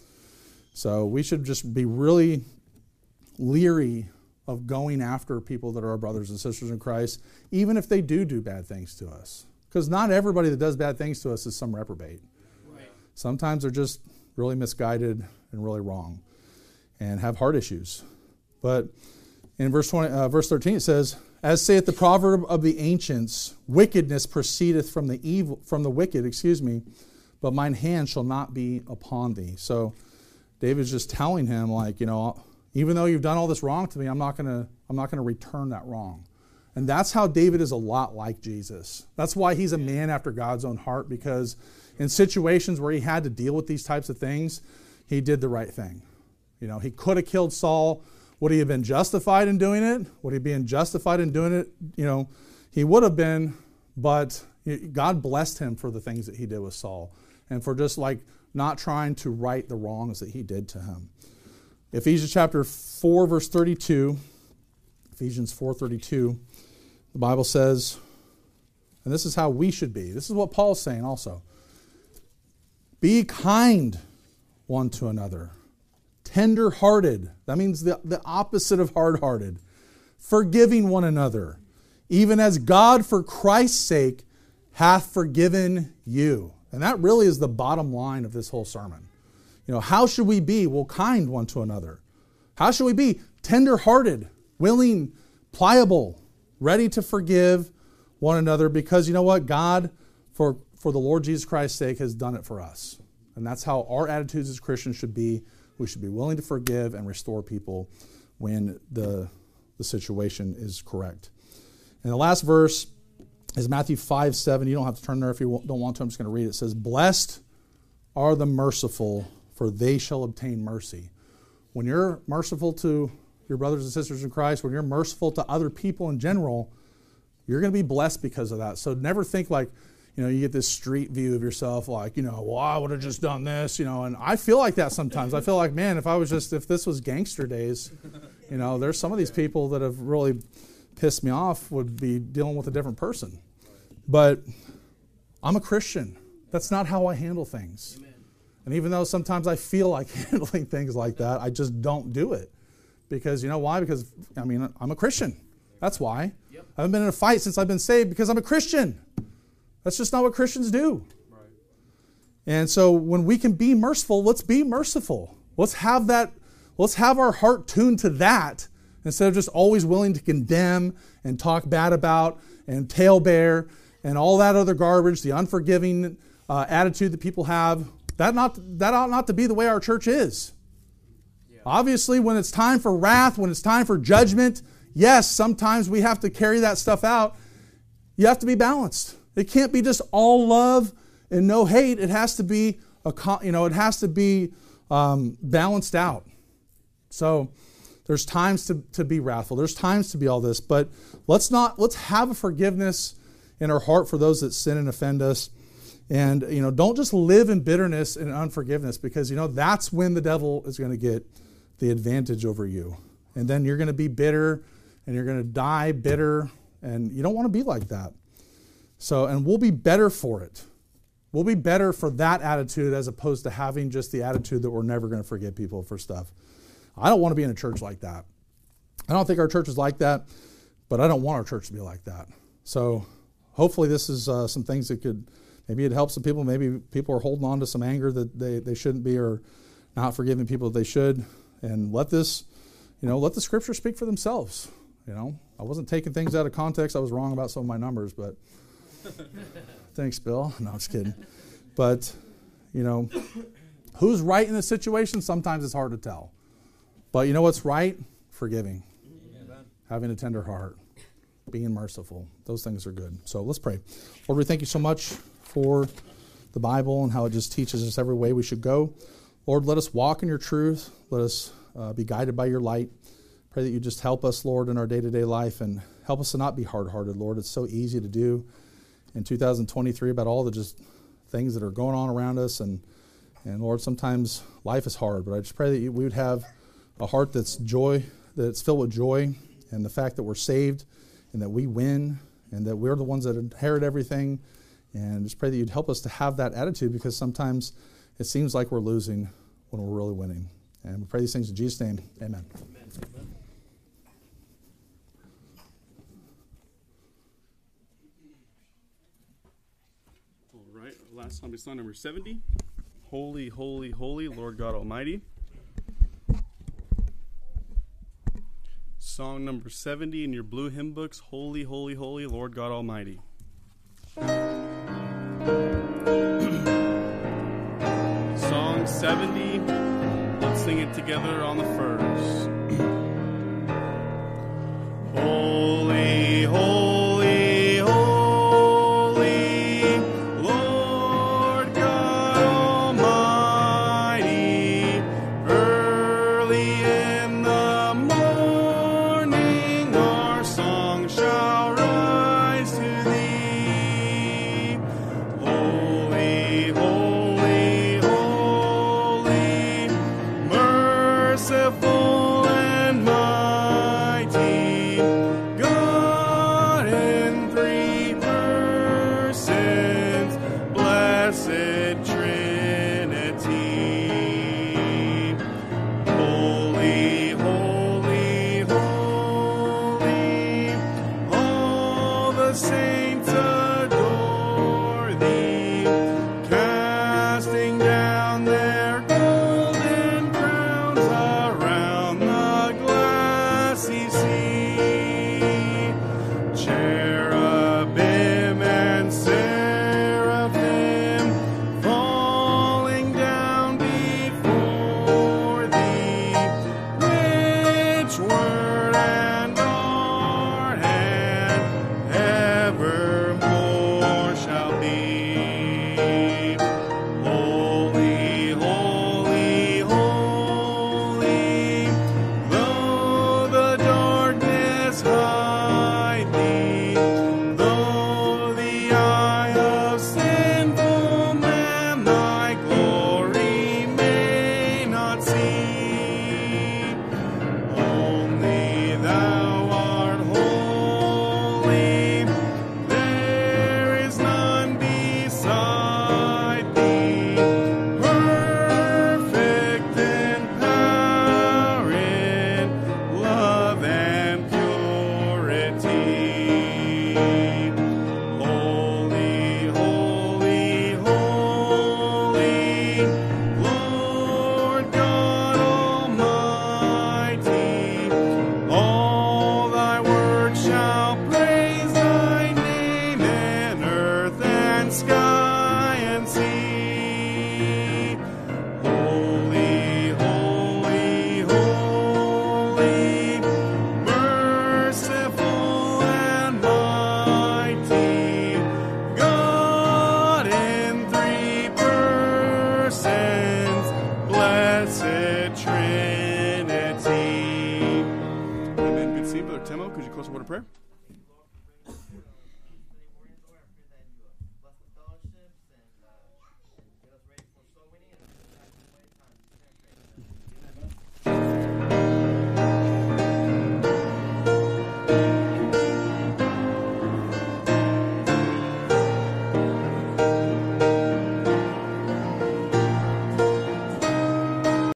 So we should just be really leery of going after people that are our brothers and sisters in Christ, even if they do bad things to us. Because not everybody that does bad things to us is some reprobate. Right. Sometimes they're just really misguided and really wrong and have heart issues. But in verse 13 it says, as saith the proverb of the ancients, wickedness proceedeth from the wicked, but mine hand shall not be upon thee. So David's just telling him, like, even though you've done all this wrong to me, I'm not going to return that wrong. And that's how David is a lot like Jesus. That's why he's a man after God's own heart, because in situations where he had to deal with these types of things, he did the right thing. He could have killed Saul Would he have been justified in doing it? Would he be justified in doing it? He would have been, but God blessed him for the things that he did with Saul and for just like not trying to right the wrongs that he did to him. Ephesians chapter 4, verse 32, Ephesians 4:32, the Bible says, and this is how we should be. This is what Paul's saying also. Be kind one to another. Tender-hearted. That means the opposite of hard-hearted. Forgiving one another. Even as God for Christ's sake hath forgiven you. And that really is the bottom line of this whole sermon. How should we be? Well, kind one to another. How should we be? Tender-hearted, willing, pliable, ready to forgive one another because you know what? God, for the Lord Jesus Christ's sake, has done it for us. And that's how our attitudes as Christians should be. We should be willing to forgive and restore people when the situation is correct. And the last verse is Matthew 5:7. You don't have to turn there if you don't want to. I'm just going to read it. It says, "Blessed are the merciful, for they shall obtain mercy." When you're merciful to your brothers and sisters in Christ, when you're merciful to other people in general, you're going to be blessed because of that. So never think like, you get this street view of yourself like, well, I would have just done this, and I feel like that sometimes. I feel like, man, if this was gangster days, there's some of these people that have really pissed me off would be dealing with a different person. But I'm a Christian. That's not how I handle things. Amen. And even though sometimes I feel like handling things like that, I just don't do it. Because you know why? Because, I'm a Christian. That's why. Yep. I haven't been in a fight since I've been saved because I'm a Christian. That's just not what Christians do. Right. And so when we can be merciful, let's be merciful. Let's have our heart tuned to that instead of just always willing to condemn and talk bad about and tail bear and all that other garbage, the unforgiving attitude that people have. That ought not to be the way our church is. Yeah. Obviously, when it's time for wrath, when it's time for judgment, yes, sometimes we have to carry that stuff out. You have to be balanced. It can't be just all love and no hate. It has to be balanced out. So there's times to be wrathful. There's times to be all this, but let's have a forgiveness in our heart for those that sin and offend us. And don't just live in bitterness and unforgiveness because that's when the devil is going to get the advantage over you. And then you're going to be bitter and you're going to die bitter, and you don't want to be like that. So, and we'll be better for it. We'll be better for that attitude as opposed to having just the attitude that we're never going to forgive people for stuff. I don't want to be in a church like that. I don't think our church is like that, but I don't want our church to be like that. So hopefully this is some things that maybe it helps some people. Maybe people are holding on to some anger that they shouldn't be, or not forgiving people that they should. And let the scripture speak for themselves. I wasn't taking things out of context. I was wrong about some of my numbers, but thanks, Bill. No, I'm just kidding. But, who's right in the situation? Sometimes it's hard to tell. But you know what's right? Forgiving. Amen. Having a tender heart. Being merciful. Those things are good. So let's pray. Lord, we thank you so much for the Bible and how it just teaches us every way we should go. Lord, let us walk in your truth. Let us be guided by your light. Pray that you just help us, Lord, in our day-to-day life and help us to not be hard-hearted, Lord. It's so easy to do in 2023 about all the just things that are going on around us. And Lord, sometimes life is hard, but I just pray that we would have a heart that's filled with joy, and the fact that we're saved and that we win and that we're the ones that inherit everything. And just pray that you'd help us to have that attitude, because sometimes it seems like we're losing when we're really winning. And we pray these things in Jesus' name. Amen. Amen. All right, last song is song number 70. Holy, holy, holy, Lord God Almighty. Song number 70 in your blue hymn books, Holy, holy, holy, Lord God Almighty. Song 70, let's sing it together on the first. Holy, holy, holy, Lord God Almighty, early in the morning Trinity. Amen. Good to see you, Brother Timo. Could you close a word of prayer?